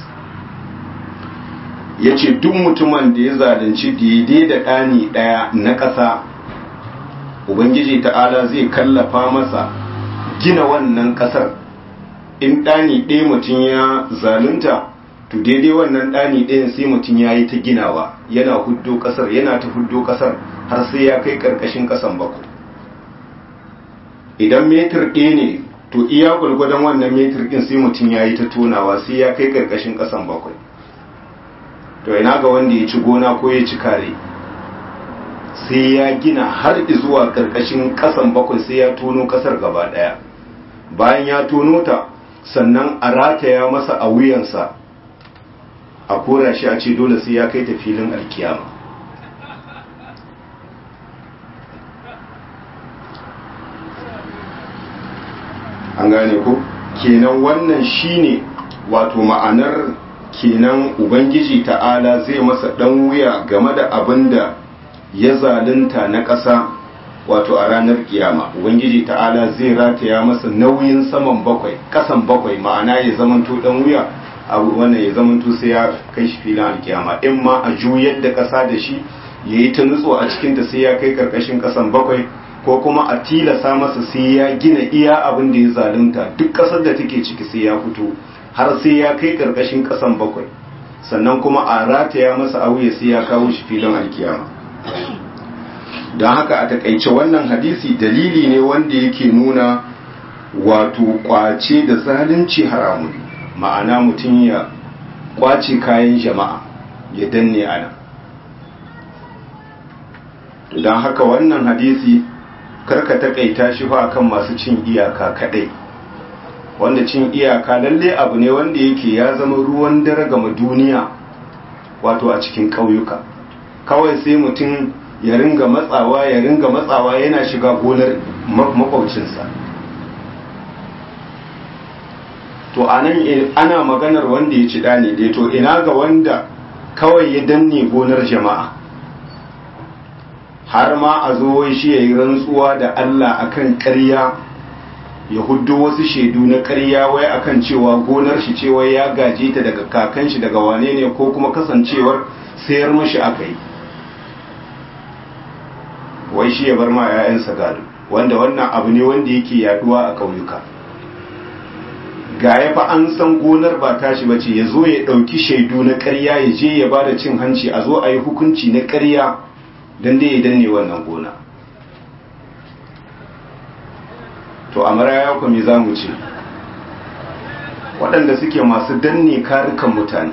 yace duk mutumin da ya zalunci daidai da ɗani ɗaya na ƙasa, ubangiji ta'ala zai kallafa masa gina wannan ƙasar. in ɗani ɗaya mutum ya zalunta, to daidai wannan ɗani ɗayan sai mutum ya yi ta ginawa, yana huddo ƙasar yana ta huddo ƙasar har sai ya kai ƙarƙashin ƙasan bakwai. idan metir ɗaya ne, to iya gwargwadon wannan metir ɗin sai mutum ya yi ta tonawa sai ya kai ƙarƙashin ƙasan bakwai. to ina ga wanda ya ci gona ko ya ci kare, sai ya gina har zuwa ƙarƙashin ƙasan bakwai sai ya tono ƙasar gaba ɗaya. bayan ya tono ta sannan a rataya masa a wuyansa a kora shi a ce dole sai ya kai ta filin alkiyama. an gane ko kenan wannan shine wato ma'anar kenan ubangiji ta'ala zai masa dan wuya game da abin da ya zalunta na ƙasa wato a ranar kiyama. ubangiji ta'ala zai rataya masa nauyin saman bakwai ƙasan bakwai, ma'ana ya zamanto dan wuya wannan ya zamanto sai ya kai shi filin alkiyama, in ma a juyar da ƙasa da shi ya yi ta nutso a cikinta sai ya kai ƙarƙashin ƙasan bakwai, ko kuma a tilasa masa sai ya gina iya abin da ya zalunta duk ƙasar da take ciki sai ya fito har sai ya kai ƙarƙashin ƙasan bakwai, sannan kuma a rataya masa auye sai ya kawo shi filin alkiyama. don haka a takaice wannan hadisi dalili ne wanda yake nuna wato kwace da zalunci haramun, ma'ana mutum ya kwace kayan jama'a ya danne ana. don haka wannan hadisi karka takaita shi fa kan masu cin iyaka kadai, wanda cin iyaka lalle abu ne wanda yake ya zama ruwan dare gama duniya, wato a cikin ƙauyuka kawai sai mutum ya ringa matsawa yana shiga gonar makwabcinsa. to anan ana maganar wanda ya ci dane dai, to ina ga wanda kawai ya danne gonar jama'a har ma a zo wai shi yayi rantsuwa da Allah akan ƙarya, ya huddo wasu shaidu na ƙarya wai akan cewa gonar shi cewa ya gaje ta daga kakan shi daga wane ne, ko kuma kasancewar sayar mashi akai, wai shi ya bar ma 'ya'yansa gado, wanda wannan abu ne wanda yake yaduwa a ƙauyuka. ga ya fa an san gonar ba tashi bace, ya zo ya ɗauki shaidu na ƙarya ya je ya ba da cin hanci, a zo a yi hukunci na ƙarya don dai ya danne wannan gona. to a maraya ku me za mu ce, waɗanda suke masu danne karukan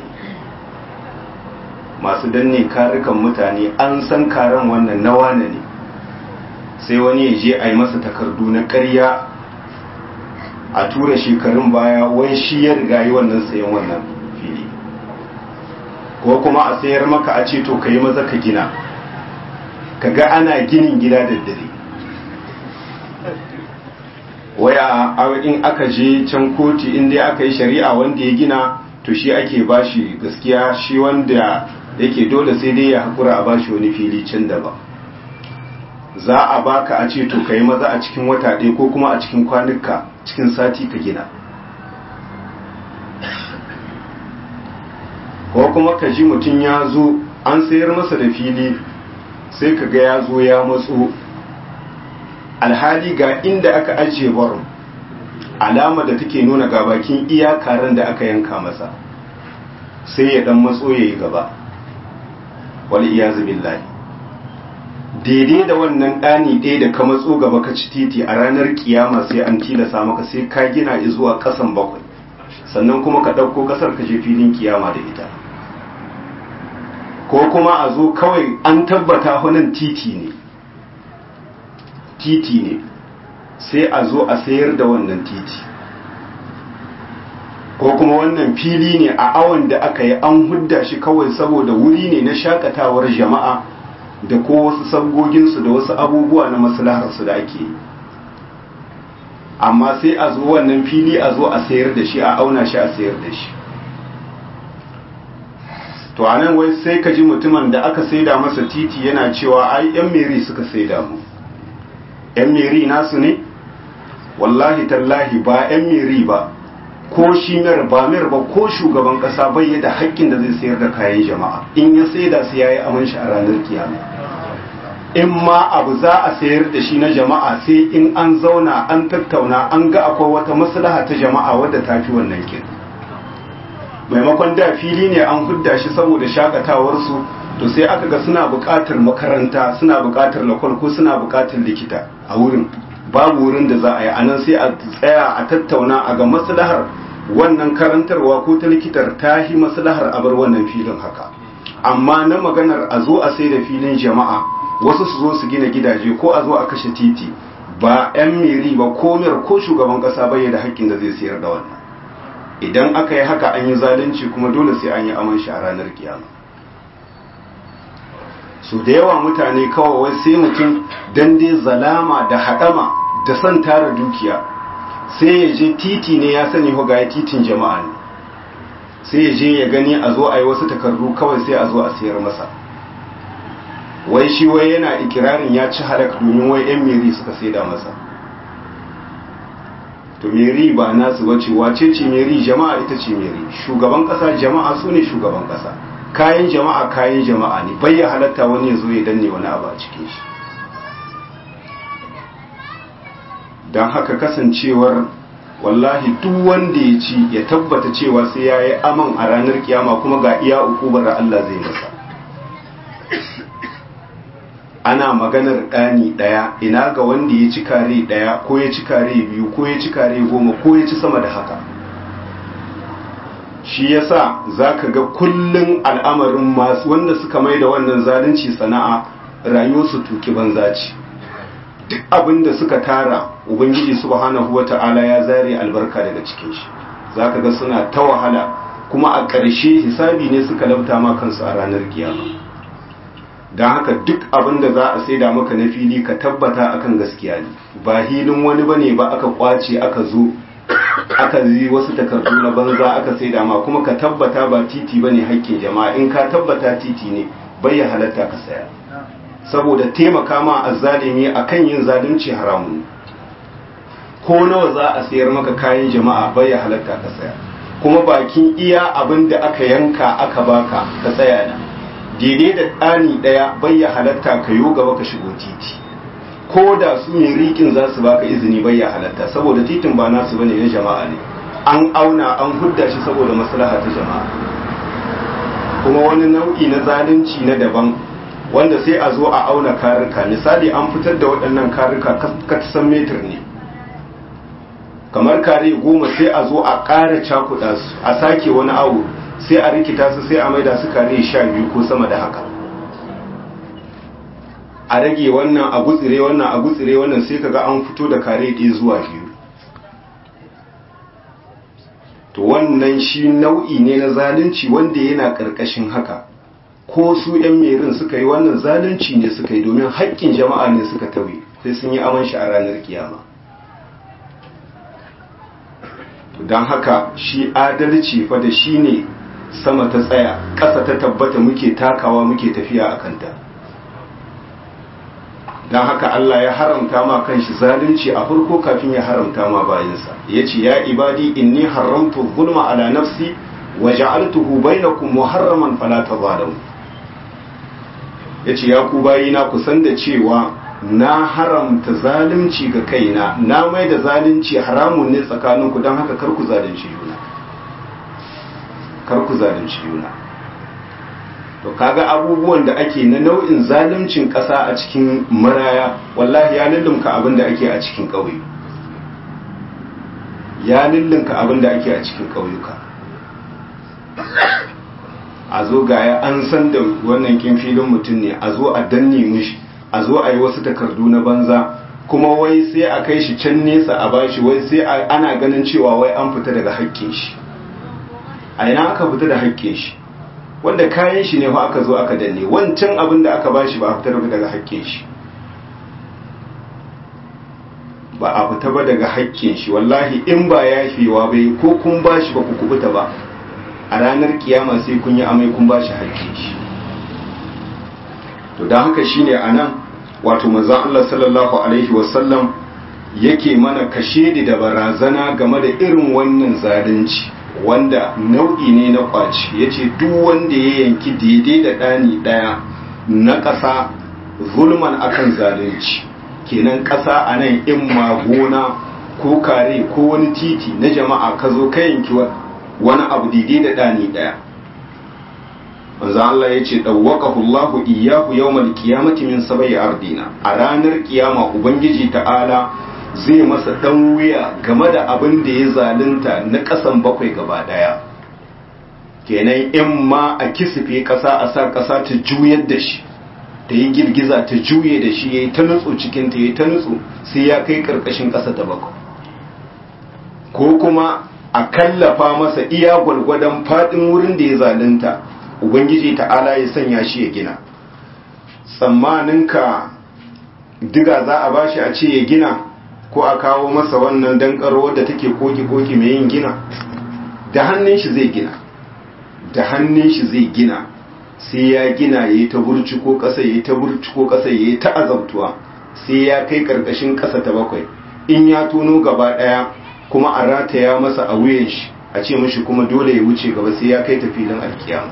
mutane an san karen wannan na wane ne, sai wani ya je a yi masa takardu na ƙarya a tura shekarun baya wai shi ya riga yi wannan sayan wannan fili, ko kuma a sayar maka a ce to ka yi maza ka gina, ka ga ana ginin gida da dare. waya in aka je can koti inda aka yi shari'a wanda ya gina to shi ake bashi gaskiya, shi wanda yake dole sai dai ya haƙura a bashi wani fili can daban. za a baka a ce to ka yi maza a cikin wata ɗaya ko kuma a cikin kwanuka cikin sati ka gina, ko kuma ka ji mutum ya zo an sayar masa da fili sai ka ga ya zo ya matso, alhali ga inda aka ajiye barin alama da take nuna ga bakin iyakaren da aka yanka masa, sai ya dan matso ya yi gaba, wal iyazu billahi. daidai da wannan ɗani ɗaya da ka matso gaba ka ci titi, a ranar kiyama sai an tilasa maka sai ka gina zuwa ƙasan bakwai, sannan kuma ka ɗauko ƙasar ka je filin kiyama da ita. ko kuma a zo kawai an tabbata wannan titi ne sai a zo a sayar da wannan titi, ko kuma wannan fili ne a awon da aka yi an hudda shi kawai saboda wuri ne na shakatawar jama'a da ko wasu sabgoginsu da wasu abubuwa na maslaharsu da ake yi, amma sai a zo wannan fili a zo a sayar da shi, a auna shi a sayar da shi. to a nan wai sai ka ji mutumin da aka saida masa titi yana cewa ai yan meri suka saida mu, yan meri nasu ne, wallahi tallahi ba yan meri ba, ko shi ba ko shugaban kasa bai da haƙƙin da zai sayar da kayan jama'a, in ya saida su yayi aman shi a ranar kiyama. in ma abu za a sayar da shi na jama'a sai in an zauna an tattauna an ga akwai wata maslaha ta jama'a wadda ta fi wannan kin. maimakon da fili ne an hudda shi saboda shakatawarsu, to sai aka ga suna buƙatar makaranta, suna buƙatar lakwal ko suna buƙatar likita a wurin, babu wurin da za a yi anan, sai a tsaya a tattauna a ga maslahar wannan karantarwa ko ta likitar ta yi maslahar a bar wannan filin haka. amma na maganar a zo a sai da filin jama'a, wasu su zo su gina gidaje ko a zo a kashe titi, ba 'yan meri ba ko mayar ko shugaban kasa bai da haƙƙin da zai sayar da wannan. idan aka yi haka an yi zalunci kuma dole sai an yi aman shi a ranar kiyama. so da yawa mutane kawai sai mutum dan dai zalama da haɗama da son tara dukiya, sai ya je titi ne ya sani ga titin jama'a ne, sai ya je ya gani a zo a yi wasu takardu kawai sai a zo a sayar masa, wai shi wai yana ikirarin ya ci halak domin wai 'yan meri suka saida masa. to meri ba nasu bace, wace ce meri? Jama'a ita ce meri. Shugaban kasa jama'a su ne shugaban kasa, kayan jama'a kayan jama'a ne, bai ya halatta wani ya zo ya danne wani abu a cikin shi. don haka kasancewar wallahi duk wanda ya ci ya tabbata cewa sai ya yi aman a ranar kiyama, kuma ga iya ukubar da Allah zai masa. Ana maganar ɗani ɗaya, ina ga wanda ya ci kare ɗaya ko ya ci kare biyu ko ya ci kare 10 ko ya ci sama da haka. Shi yasa zaka ga kullun al'amarin masu wanda suka mai da wannan zalunci sana'a, rayuwarsu tuki banza ce. Duk abin da suka tara ubangiji subhanahu wata'ala ya zare albarka daga cikin shi, zaka ga suna ta wahala, kuma a ƙarshe hisabi ne suka labta ma kansu a ranar kiyama. don haka duk abin da za a saida maka na fili ka tabbata akan gaskiya ne, ba hilin wani bane ba aka kwace aka zo aka yi wasu takardu na banza aka saida ma, kuma ka tabbata ba titi bane haƙƙin jama'a. In ka tabbata titi ne bai ya halatta ka saya, saboda taimaka ma azzalimi akan yin zalunci haramun. Ko nawa za a sayar maka kayan jama'a bai ya halatta ka saya, kuma bakin iya abin da aka yanka aka baka ka tsaya na daidai da ɗani ɗaya bai ya halatta ka yo gaba ka shigo titi, ko da su ne rikin za su baka izini bai ya halatta, saboda titin ba nasu bane na jama'a ne, an auna an hudda shi saboda maslaha ta jama'a. Kuma wani nau'i na zalunci na daban wanda sai a zo a auna karika, misali an fitar da waɗannan karika katsan metir ne, kamar kare 10 sai a zo a ƙara cakuɗa su a sake wani awo, sai a rikita su sai a maida su kare 12 ko sama da haka, a rage wannan a gutsire wannan a gutsire wannan, sai kaga an fito da kare 1 zuwa 2. to wannan shi nau'i ne na zalunci wanda yana ƙarƙashin haka. Ko su 'yan merin suka yi wannan zalunci ne suka yi, domin haƙƙin jama'a ne suka tauye, sai sun yi aman shi a ranar kiyama. don haka shi adalci fa da shi ne sama ta tsaya ƙasa ta tabbata muke takawa muke tafiya a kanta. don haka Allah ya haramta ma kanshi zalunci a farko kafin ya haramta ma bayinsa, ya ce ya ibadi inni haramtu zulma ala nafsi wa ja'altuhu bainakum muharraman fala tazalamu. Ya ce ya ku bayina ku san da cewa na haramta zalunci ga kaina, na mai da zalunci haramun ne tsakaninku, don haka kar ku zalunci juna, kar ku zalunci juna. To kaga abubuwan da ake na nau'in zaluncin ƙasa a cikin maraya, wallahi ya lullumka abin da ake a cikin ƙauye, ya lullumka abin da ake a cikin ƙauyuka. A zo gaya an san da wannan kin filin mutum ne, a zo a danne mishi, a zo a yi wasu takardu na banza, kuma wai sai a kai shi can nesa a bashi, wai sai ana ganin cewa wai an fita daga haƙƙin shi. A ina aka fita da haƙƙin shi? Wanda kayan shi ne fa aka zo aka danne, wancan abin da aka bashi ba a fita daga haƙƙin shi, ba a fita ba daga haƙƙin shi. Wallahi in ba yafewa bai ko kun bashi ba ku kubuta ba, a ranar kiyama sai kun yi amai kun bashi haƙƙin shi. To don haka shine anan wato manzon Allah sallallahu alaihi wasallam yake mana kashedi da barazana game da irin wannan zalunci wanda nau'i ne na kwaci. Yace duk wanda ya yanki daidai da ɗani ɗaya na ƙasa zulman akan zalunci, kenan ƙasa anan in ma gona ko kare ko wani titi na jama'a ka zo ka yanki wani abu daidai da ɗani ɗaya, manzo Allah ya ce dawwaqahu Allahu iyyahu yawmal qiyamati min sab'i ardina. A ranar kiyama ubangiji ta'ala zai masa dan wuya game da abin da ya zalunta na kasan 7 gaba daya. Kenan in ma a kisife kasa, a sa kasa ta juyar da shi, ta yi girgiza ta juye da shi, yayi ta nutsu cikin ta, yayi ta nutsu sai ya kai karkashin kasa ta 7, ko kuma a kallafa masa iya gwalgwadon fadin wurin da ya zalunta, ubangiji ta'ala ya sanya shi ya gina. Tsammaninka diga za a bashi a ce ya gina, ko a kawo masa wannan dankaro wadda take koki-koki mai yin gina? Da hannun shi zai gina, da hannun shi zai gina, sai ya gina ya yi ta burciko ƙasa, ya yi ta burciko ƙasa, ya yi ta azabtuwa, sai ya kai ƙarƙashin ƙasa ta 7. In ya tono gaba ɗaya kuma a rataya masa a wuyan shi a ce mashi kuma dole ya wuce gaba sai ya kai ta filin alkiyama.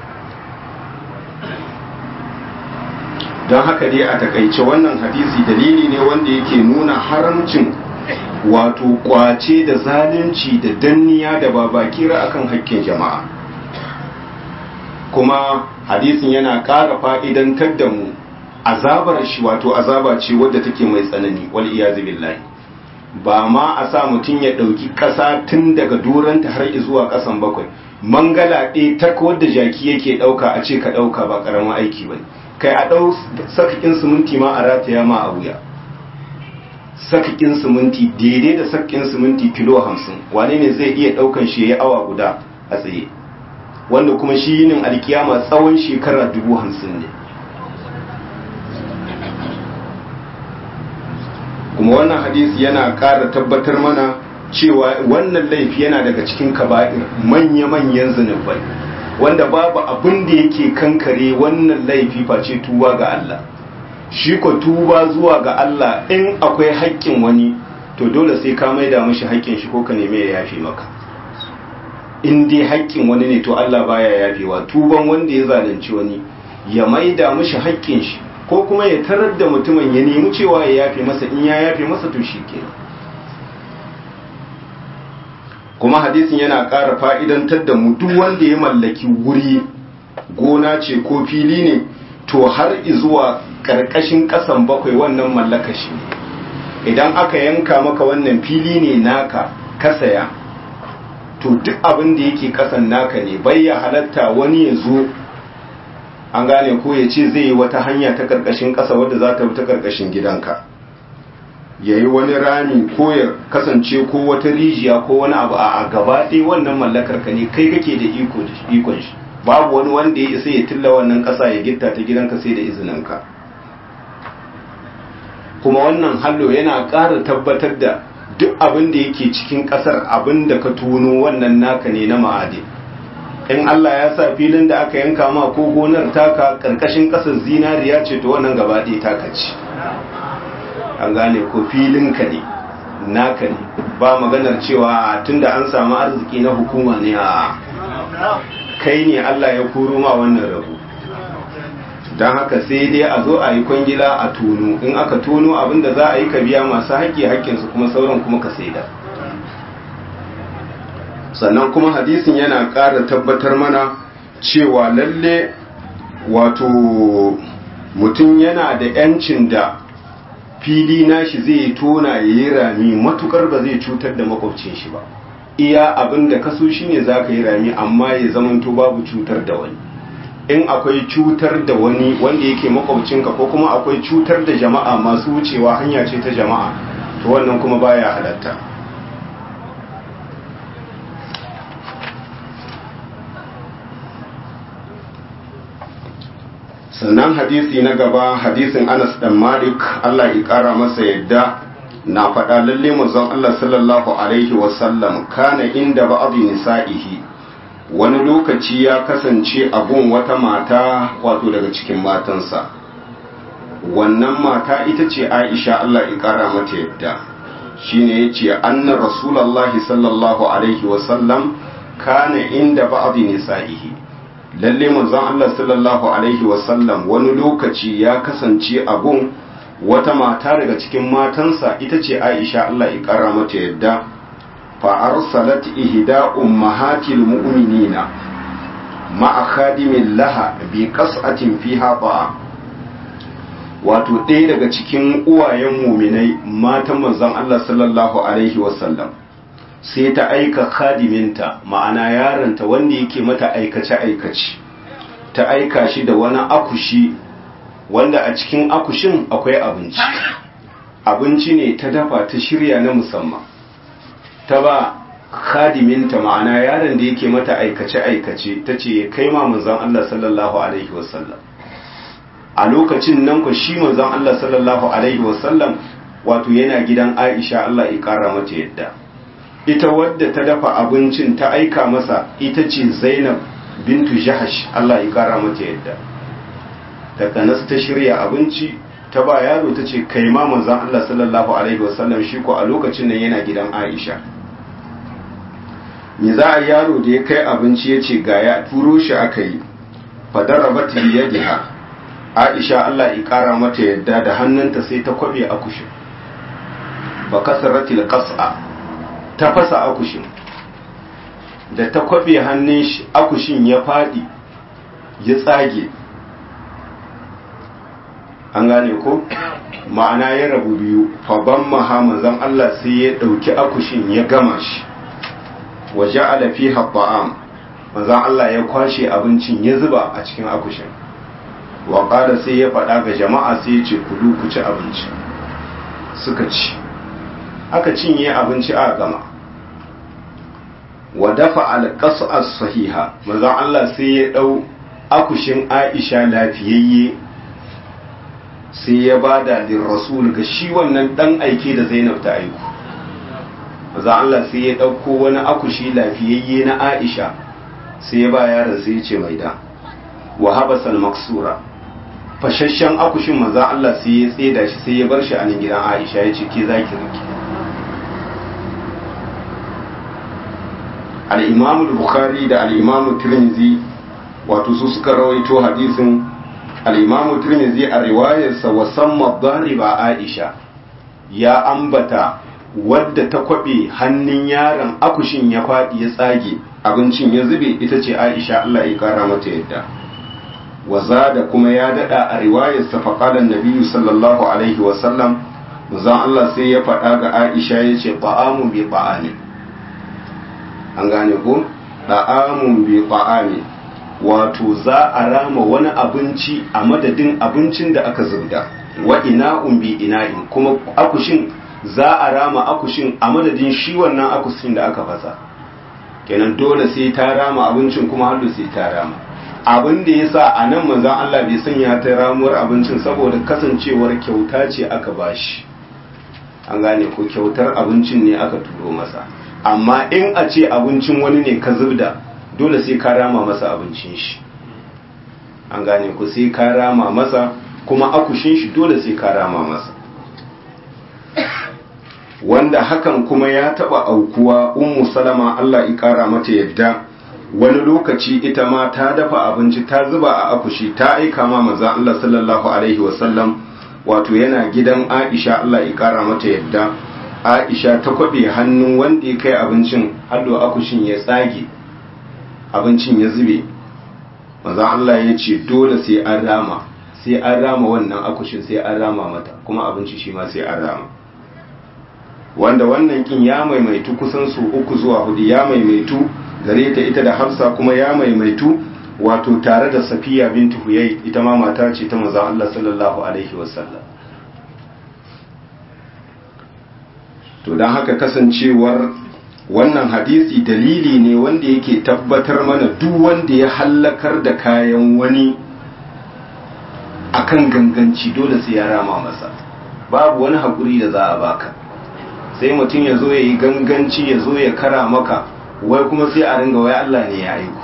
don haka dai a takaice wannan hadisi dalili ne wanda yake nuna haramcin wato kwace da zalunci da danniya da babakira akan haƙƙin jama'a. Kuma hadisin yana ƙara fa'idantar da mu azabar shi, wato azaba ce wadda take mai tsanani, wal iyazu billahi. Ba ma a sa mutum ya ɗauki ƙasa tun daga duranta har zuwa ƙasan bakwai, mangala ɗaya ta wadda jaki yake ɗauka a ce ka ɗauka ba ƙaramin aiki ba. Kai a ɗau sakakin siminti ma a rataya ma a wuya. Sakakin siminti daidai da sakakin siminti kilo 50, wane ne zai iya ɗaukan shi ya awa guda a tsaye, wanda kuma shi yinin alkiyama tsawon shekara 50,000 ne. Kuma wannan hadisi yana ƙara tabbatar mana cewa wannan laifi yana daga cikin kaba'ir, manya-manyan zunubai, wanda babu abin da yake kankare wannan laifi face tuba ga Allah. Shi ko tuba zuwa ga Allah in akwai haƙƙin wani, to dole sai ka maida mishi haƙƙin shi ko ka neme ya yafe maka. In dai haƙƙin wani ne to Allah baya yafewa. Tuban wanda ya zalunci wani ya maida mishi haƙƙin shi, ko kuma ya tarar da mutumin ya nemi cewa ya yafe masa, in ya yafe masa to shi kenan. Kuma hadisin yana ƙara fa'idantar da mu duk wanda ya mallaki wuri, gona ce ko fili ne, to har izuwa ƙarƙashin ƙasan bakwai wannan mallaka shi. Idan aka yanka maka wannan fili ne naka ka saya, to duk abin da yake ƙasan naka ne, bai ya halatta wani ya zo, an gane ko ya ce zai yi wata hanya ta ƙarƙashin ƙasa wadda za ta bi ta ƙarƙashin gidanka. Ya yi wani rami ko ya kasance ko wata rijiya ko wani abu a gaba ɗaya wannan mallakar ka ne, kai kake da ikon shi. Babu wani wanda ya isa ya tilla wannan ƙasa ya gitta ta gidanka sai da izininka. Kuma wannan hallo yana ƙara tabbatar da duk abin da yake cikin ƙasar, abin da ka tono wannan naka ne na ma'adi. In Allah ya sa filin da aka yanka ma ko gonar taka ƙarƙashin ƙasar zinariya ce, to wannan gaba ɗaya taka ce. An gane ko filinka ne, naka ne, ba maganar cewa tunda an samu arziki na hukuma ne, a kai ne Allah ya koro ma wannan rabu. Don haka sai dai a zo a yi kwangila a tono, in aka tono abinda za a yi ka biya masu haƙƙinsu, kuma sauran kuma ka saida. Sannan kuma hadisin yana ƙara tabbatar mana cewa lalle wato mutum yana da 'yancin da fili nashi zai tona ya yi rami, matukar ba zai cutar da makwabcin shi ba. Iya abin da kaso shi ne za ka yi rami, amma ya zamanto babu cutar da wani. In akwai cutar da wani wanda yake makwabcinka, ko kuma akwai cutar da jama'a masu wucewa, hanya ce ta jama'a, to wannan kuma baya halatta. Sannan hadisi na gaba, hadisin Anas dan Malik, Allah ya kara masa yadda, na faɗa lalle manzon Allah sallallahu alaihi wasallam kana inda ba'd nisa'ihi, wani lokaci ya kasance a gun wata mata, wato daga cikin matansa. Wannan mata ita ce Aisha, Allah ya kara mata yadda. Shine yace anna rasulullahi sallallahu alaihi wasallam kana inda ba'd nisa'ihi, lalle manzon Allah sallallahu alaihi wasallam wani lokaci ya kasance a gun wata mata daga cikin matansa, ita ce Aisha, Allah ya kara mata yadda. Fa arsalat ihda ummahatil mu'minina ma'a khadimin laha bi qas'atin fiha ta'a, wato ɗaya daga cikin uwayen muminai matan manzon Allah sallallahu alaihi wasallam sai ta aika khadiminta, ma'ana yaronta wanda yake mata aikace-aikace, ta aika shi da wani akushi wanda a cikin akushin akwai abinci ne ta dafa ta shirya na musamman, ta ba khadiminta, ma'ana yaron da yake mata aikace-aikace, ta ce ya kai ma manzon Allah sallallahu alaihi wasallam. A lokacin nan ku shi manzon Allah sallallahu alaihi wasallam wato yana gidan Aisha, Allah ya kara mata yadda. Ita wadda ta dafa abincin ta aika masa ita ce Zainab bintu Jahash, Allah ya kara mata yadda. Takanas ta shirya abinci ta ba yaro, ta ce kai ma manzon Allah sallallahu alaihi wasallam, shi ko a lokacin nan yana gidan Aisha. me za a yaro da ya kai abinci ya ce ga ya turo shi aka yi fadarabat biyadiha Aisha Allah ya kara mata yadda da hannunta sai ta kwabe akushin ba kasaratil qas'a ta fasa akushin da ta kwabe hannun shi akushin ya fadi ya tsage an gane ko ma'ana ya rabu biyu faban mahamazan Allah sai ya dauki akushin ya gama shi wa ja'ala fiha ta'am manzon Allah ya kwashe abincin ya zuba a cikin akushin wa qala sai ya faɗa ga jama'a sai ya ce kulu ku ci abinci suka ci aka cinye abinci a gama wa dafa al-qas'a sahiha manzon Allah sai ya dau akushin Aisha lafiyayye sai ya bada lin rasul ga shi wannan dan aike da Zainab ta aiko manzon Allah sai ya dauko wani akushi lafiyayye na Aisha sai ya ba yaron sai ya ce mai da wa habasal maksura fashashen akushin manzon Allah sai ya tseda shi sai ya bar shi a nan gidan Aisha ya ce ke zaki riki al-Imam al-Bukhari da al-Imam Tirmidhi wato su suka rawaito hadisin al-Imam Tirmidhi a riwayarsa wa samma dhariba Aisha ya ambata wadda ta kwabe hannun yaron akushin ya faɗi ya tsage abincin ya zube ita ce Aisha Allah ya kara mata yadda da kuma ya dada a riwayarsa faqalan nabiyyu sallallahu alaihi wa sallam manzon Allah sai ya faɗa ga Aisha yace ta'amun bi ta'ami an gane ko ta'amun bi ta'ami wato za a rama wani abinci a madadin abincin da aka zubda wa ina'un bi ina'in kuma akushin za a rama akushin a madadin shi wannan akushin da aka fasa kenan dole sai ta rama abincin kuma hallu sai ta rama abin da ya sa a nan manzan Allah bai sanya ta ramuwar abincin saboda kasancewar kyauta ce aka bashi an gane ko kyautar abincin ne aka turo masa amma in a ce abincin wani ne ka zubda dole sai ka rama masa abincin shi an gane ko sai ka rama masa kuma akushin shi dole sai ka rama masa wanda hakan kuma ya taba aukuwa ummu salama Allah ya kara mata yadda wani lokaci ita ma ta dafa abinci ta zuba a akushi ta aika ma manzo Allah sallallahu alaihi wasallam wato yana gidan Aisha Allah ya kara mata yadda Aisha ta kwabe hannun wanda ya kai abincin hallo akushin ya tsage abincin ya zube manzo Allah ya ce dole sai an rama wannan akushin sai an rama mata kuma abinci shi ma sai an rama wanda wannan kin ya maimaitu kusan su 3 zuwa 4 ya maimaitu gare ta ita da Hafsa kuma ya maimaitu wato tare da Safiya bintu Huyay ita ma mata ce ta manzon Allah sallallahu alaihi wasallam to dan haka kasancewar wannan hadisi dalili ne wanda yake tabbatar mana duk wanda ya hallakar da kayan wani akan ganganci dole sai ya rama masa babu wani hakuri da za a baka sai mutum ya zo ya yi ganganci ya zo ya kara maka wai kuma sai a ringa wai Allah ne ya aiku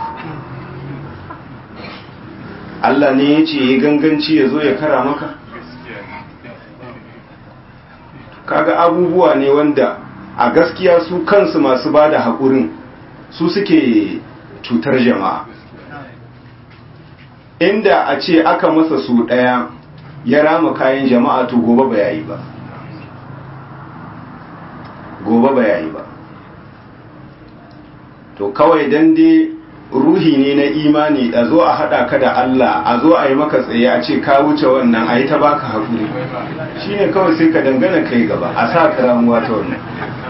Allah ne ya ce ya ganganci ya zo ya kara maka kaga abubuwa ne wanda a gaskiya su kansu masu ba da haƙurin su suke cutar jama'a inda a ce aka masa su ɗaya ya rama kayan jama'a to gobe ba yayi ba to kawai dan dai ruhi ne na imani a zo a hada ka da Allah a zo a yi maka tsaye a ce ka wuce wannan a yi ta baka hakuri shine kawai sai ka dangana kai gaba a sa ka ramuwa ta wannan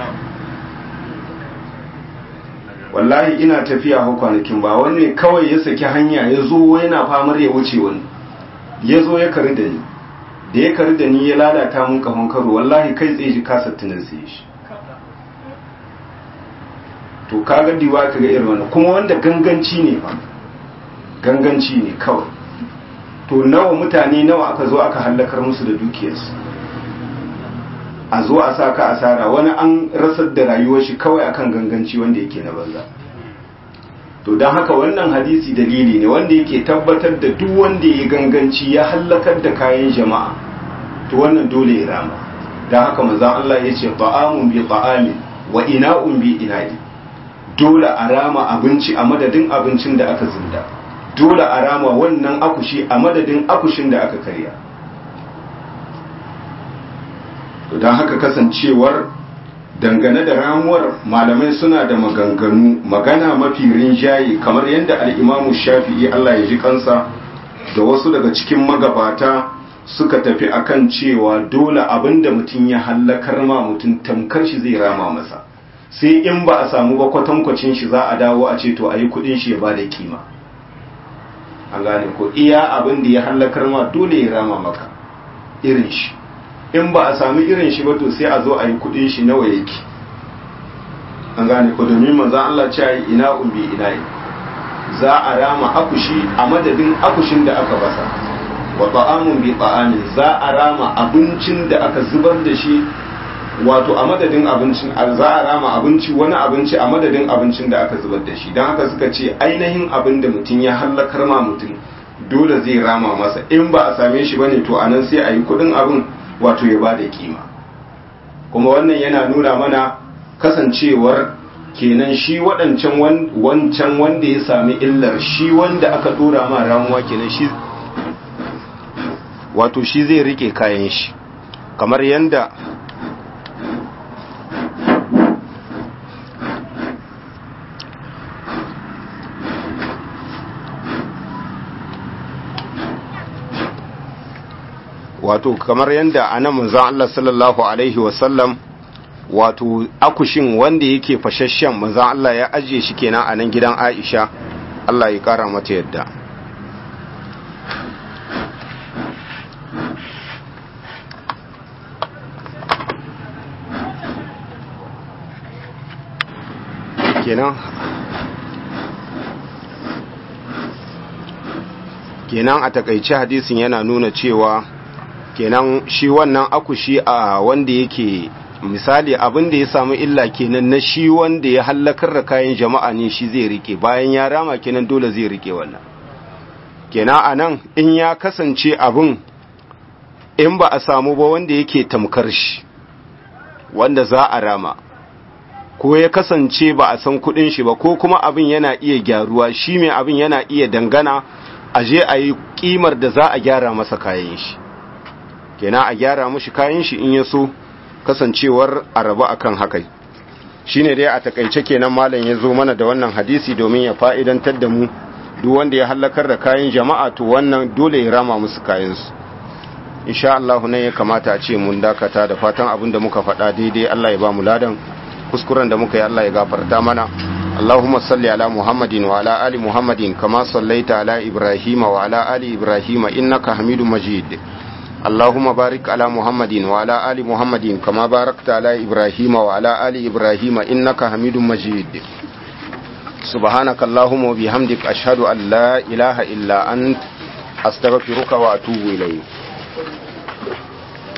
wallahi ina tafiya kwanakin ba wanne kawai ya saki hanya ya zo yana famar ya wuce wani ya zo ya kari da ni da ya kari da ni ya lalata mun kafan karo wallahi kai tsaye shi kasa tunan sai shi to kaga diwa kaga irin wannan kuma wanda ganganci ne fa ganganci ne kawai to nawa mutane nawa aka zo aka hallakar musu da dukiyarsu a zo a saka asara wani an rasar da rayuwar shi kawai akan ganganci wanda yake na banza to don haka wannan hadisi dalili ne wanda yake tabbatar da duk wanda ya ganganci ya hallakar da kayan jama'a to wannan dole ya rama don haka manzon Allah ya ce ta'amun bi ta'ami wa ina'un bi ina'i dole a rama abinci a madadin abincin da aka zinda, dole a rama wannan akushi a madadin akushin da aka karya. Don haka kasancewar dangane da ramuwar malamai suna da maganganu, magana mafi rinjaye kamar yadda al'imamu Shafi'i Allah ya ji kansa da wasu daga cikin magabata suka tafi akan cewa dole abinda mutum ya hallakar ma mutum tamkar shi zai rama masa, sai in ba a samu ba kwatankwacin shi za a dawo a ce to a yi kudin shi ya ba da kima. An gane ko iya abin da ya hallakar ma dole ya rama maka irin shi, in ba a sami irin shi ba to sai a zo a yi kudin shi nawa yake. An gane ko domin manzon Allah ce yi ina umbi ina yi, za a rama akushi a madadin akushin da aka basa, wa ta'amun bi ta'amin, za a rama abincin da aka zubar da shi, wato a madadin abincin, za a rama abinci wani abinci a madadin abincin da aka zubar da shi. Don haka suka ce ainihin abin da mutum ya hallakar ma mutum dole zai rama masa, in ba a same shi bane to anan sai a yi kudin abin wato ya ba da kima. Kuma wannan yana nuna mana kasancewar kenan shi wancan wanda ya sami illar, shi wanda aka dora ma ramuwa kenan shi wato shi zai rike kayan shi, kamar yanda anan manzon Allah sallallahu alaihi wasallam wato akushin wanda yake fashashen manzon Allah ya ajiye shi kenan a nan gidan Aisha, Allah ya kara mata yadda. kenan a takaice hadisin yana nuna cewa kenan shi wannan akushi a wanda yake misali abin da ya samu illa kenan na shi wanda ya hallakar da kayan jama'a ne shi zai rike, bayan ya rama kenan dole zai rike wannan. Kenan anan in ya kasance abin in ba a samu ba wanda yake tamkar shi wanda za a rama, ko ya kasance ba a san kudin shi ba, ko kuma abin yana iya gyaruwa, shi mai abin yana iya dangana a je a yi kimar da za a gyara masa kayan shi, kenan a gyara mashi kayan shi in ya so, kasancewar a rabu akan haka. Shine dai a takaice kenan malam ya zo mana da wannan hadisi domin ya fa'idantar da mu duk wanda ya hallakar da kayan jama'a to wannan dole ya rama musu kayansu. Insha Allah ne ya kamata a ce mun dakata, da fatan abin da muka faɗa daidai Allah ya ba mu ladan, kuskuren da muka yi Allah ya gafarta mana. Allahumma salli ala Muhammadin wa ala ali Muhammadin kama sallaita ala Ibrahim wa ala ali Ibrahim innaka Hamidum Majid. Allahumma barik ala Muhammadin wa ala ali Muhammadin kama barakta ala Ibrahim wa ala ali Ibrahim innaka Hamidum Majid. Subhanaka Allahumma wa bihamdik ashhadu an la ilaha illa ant astaghfiruka wa atubu ilayk.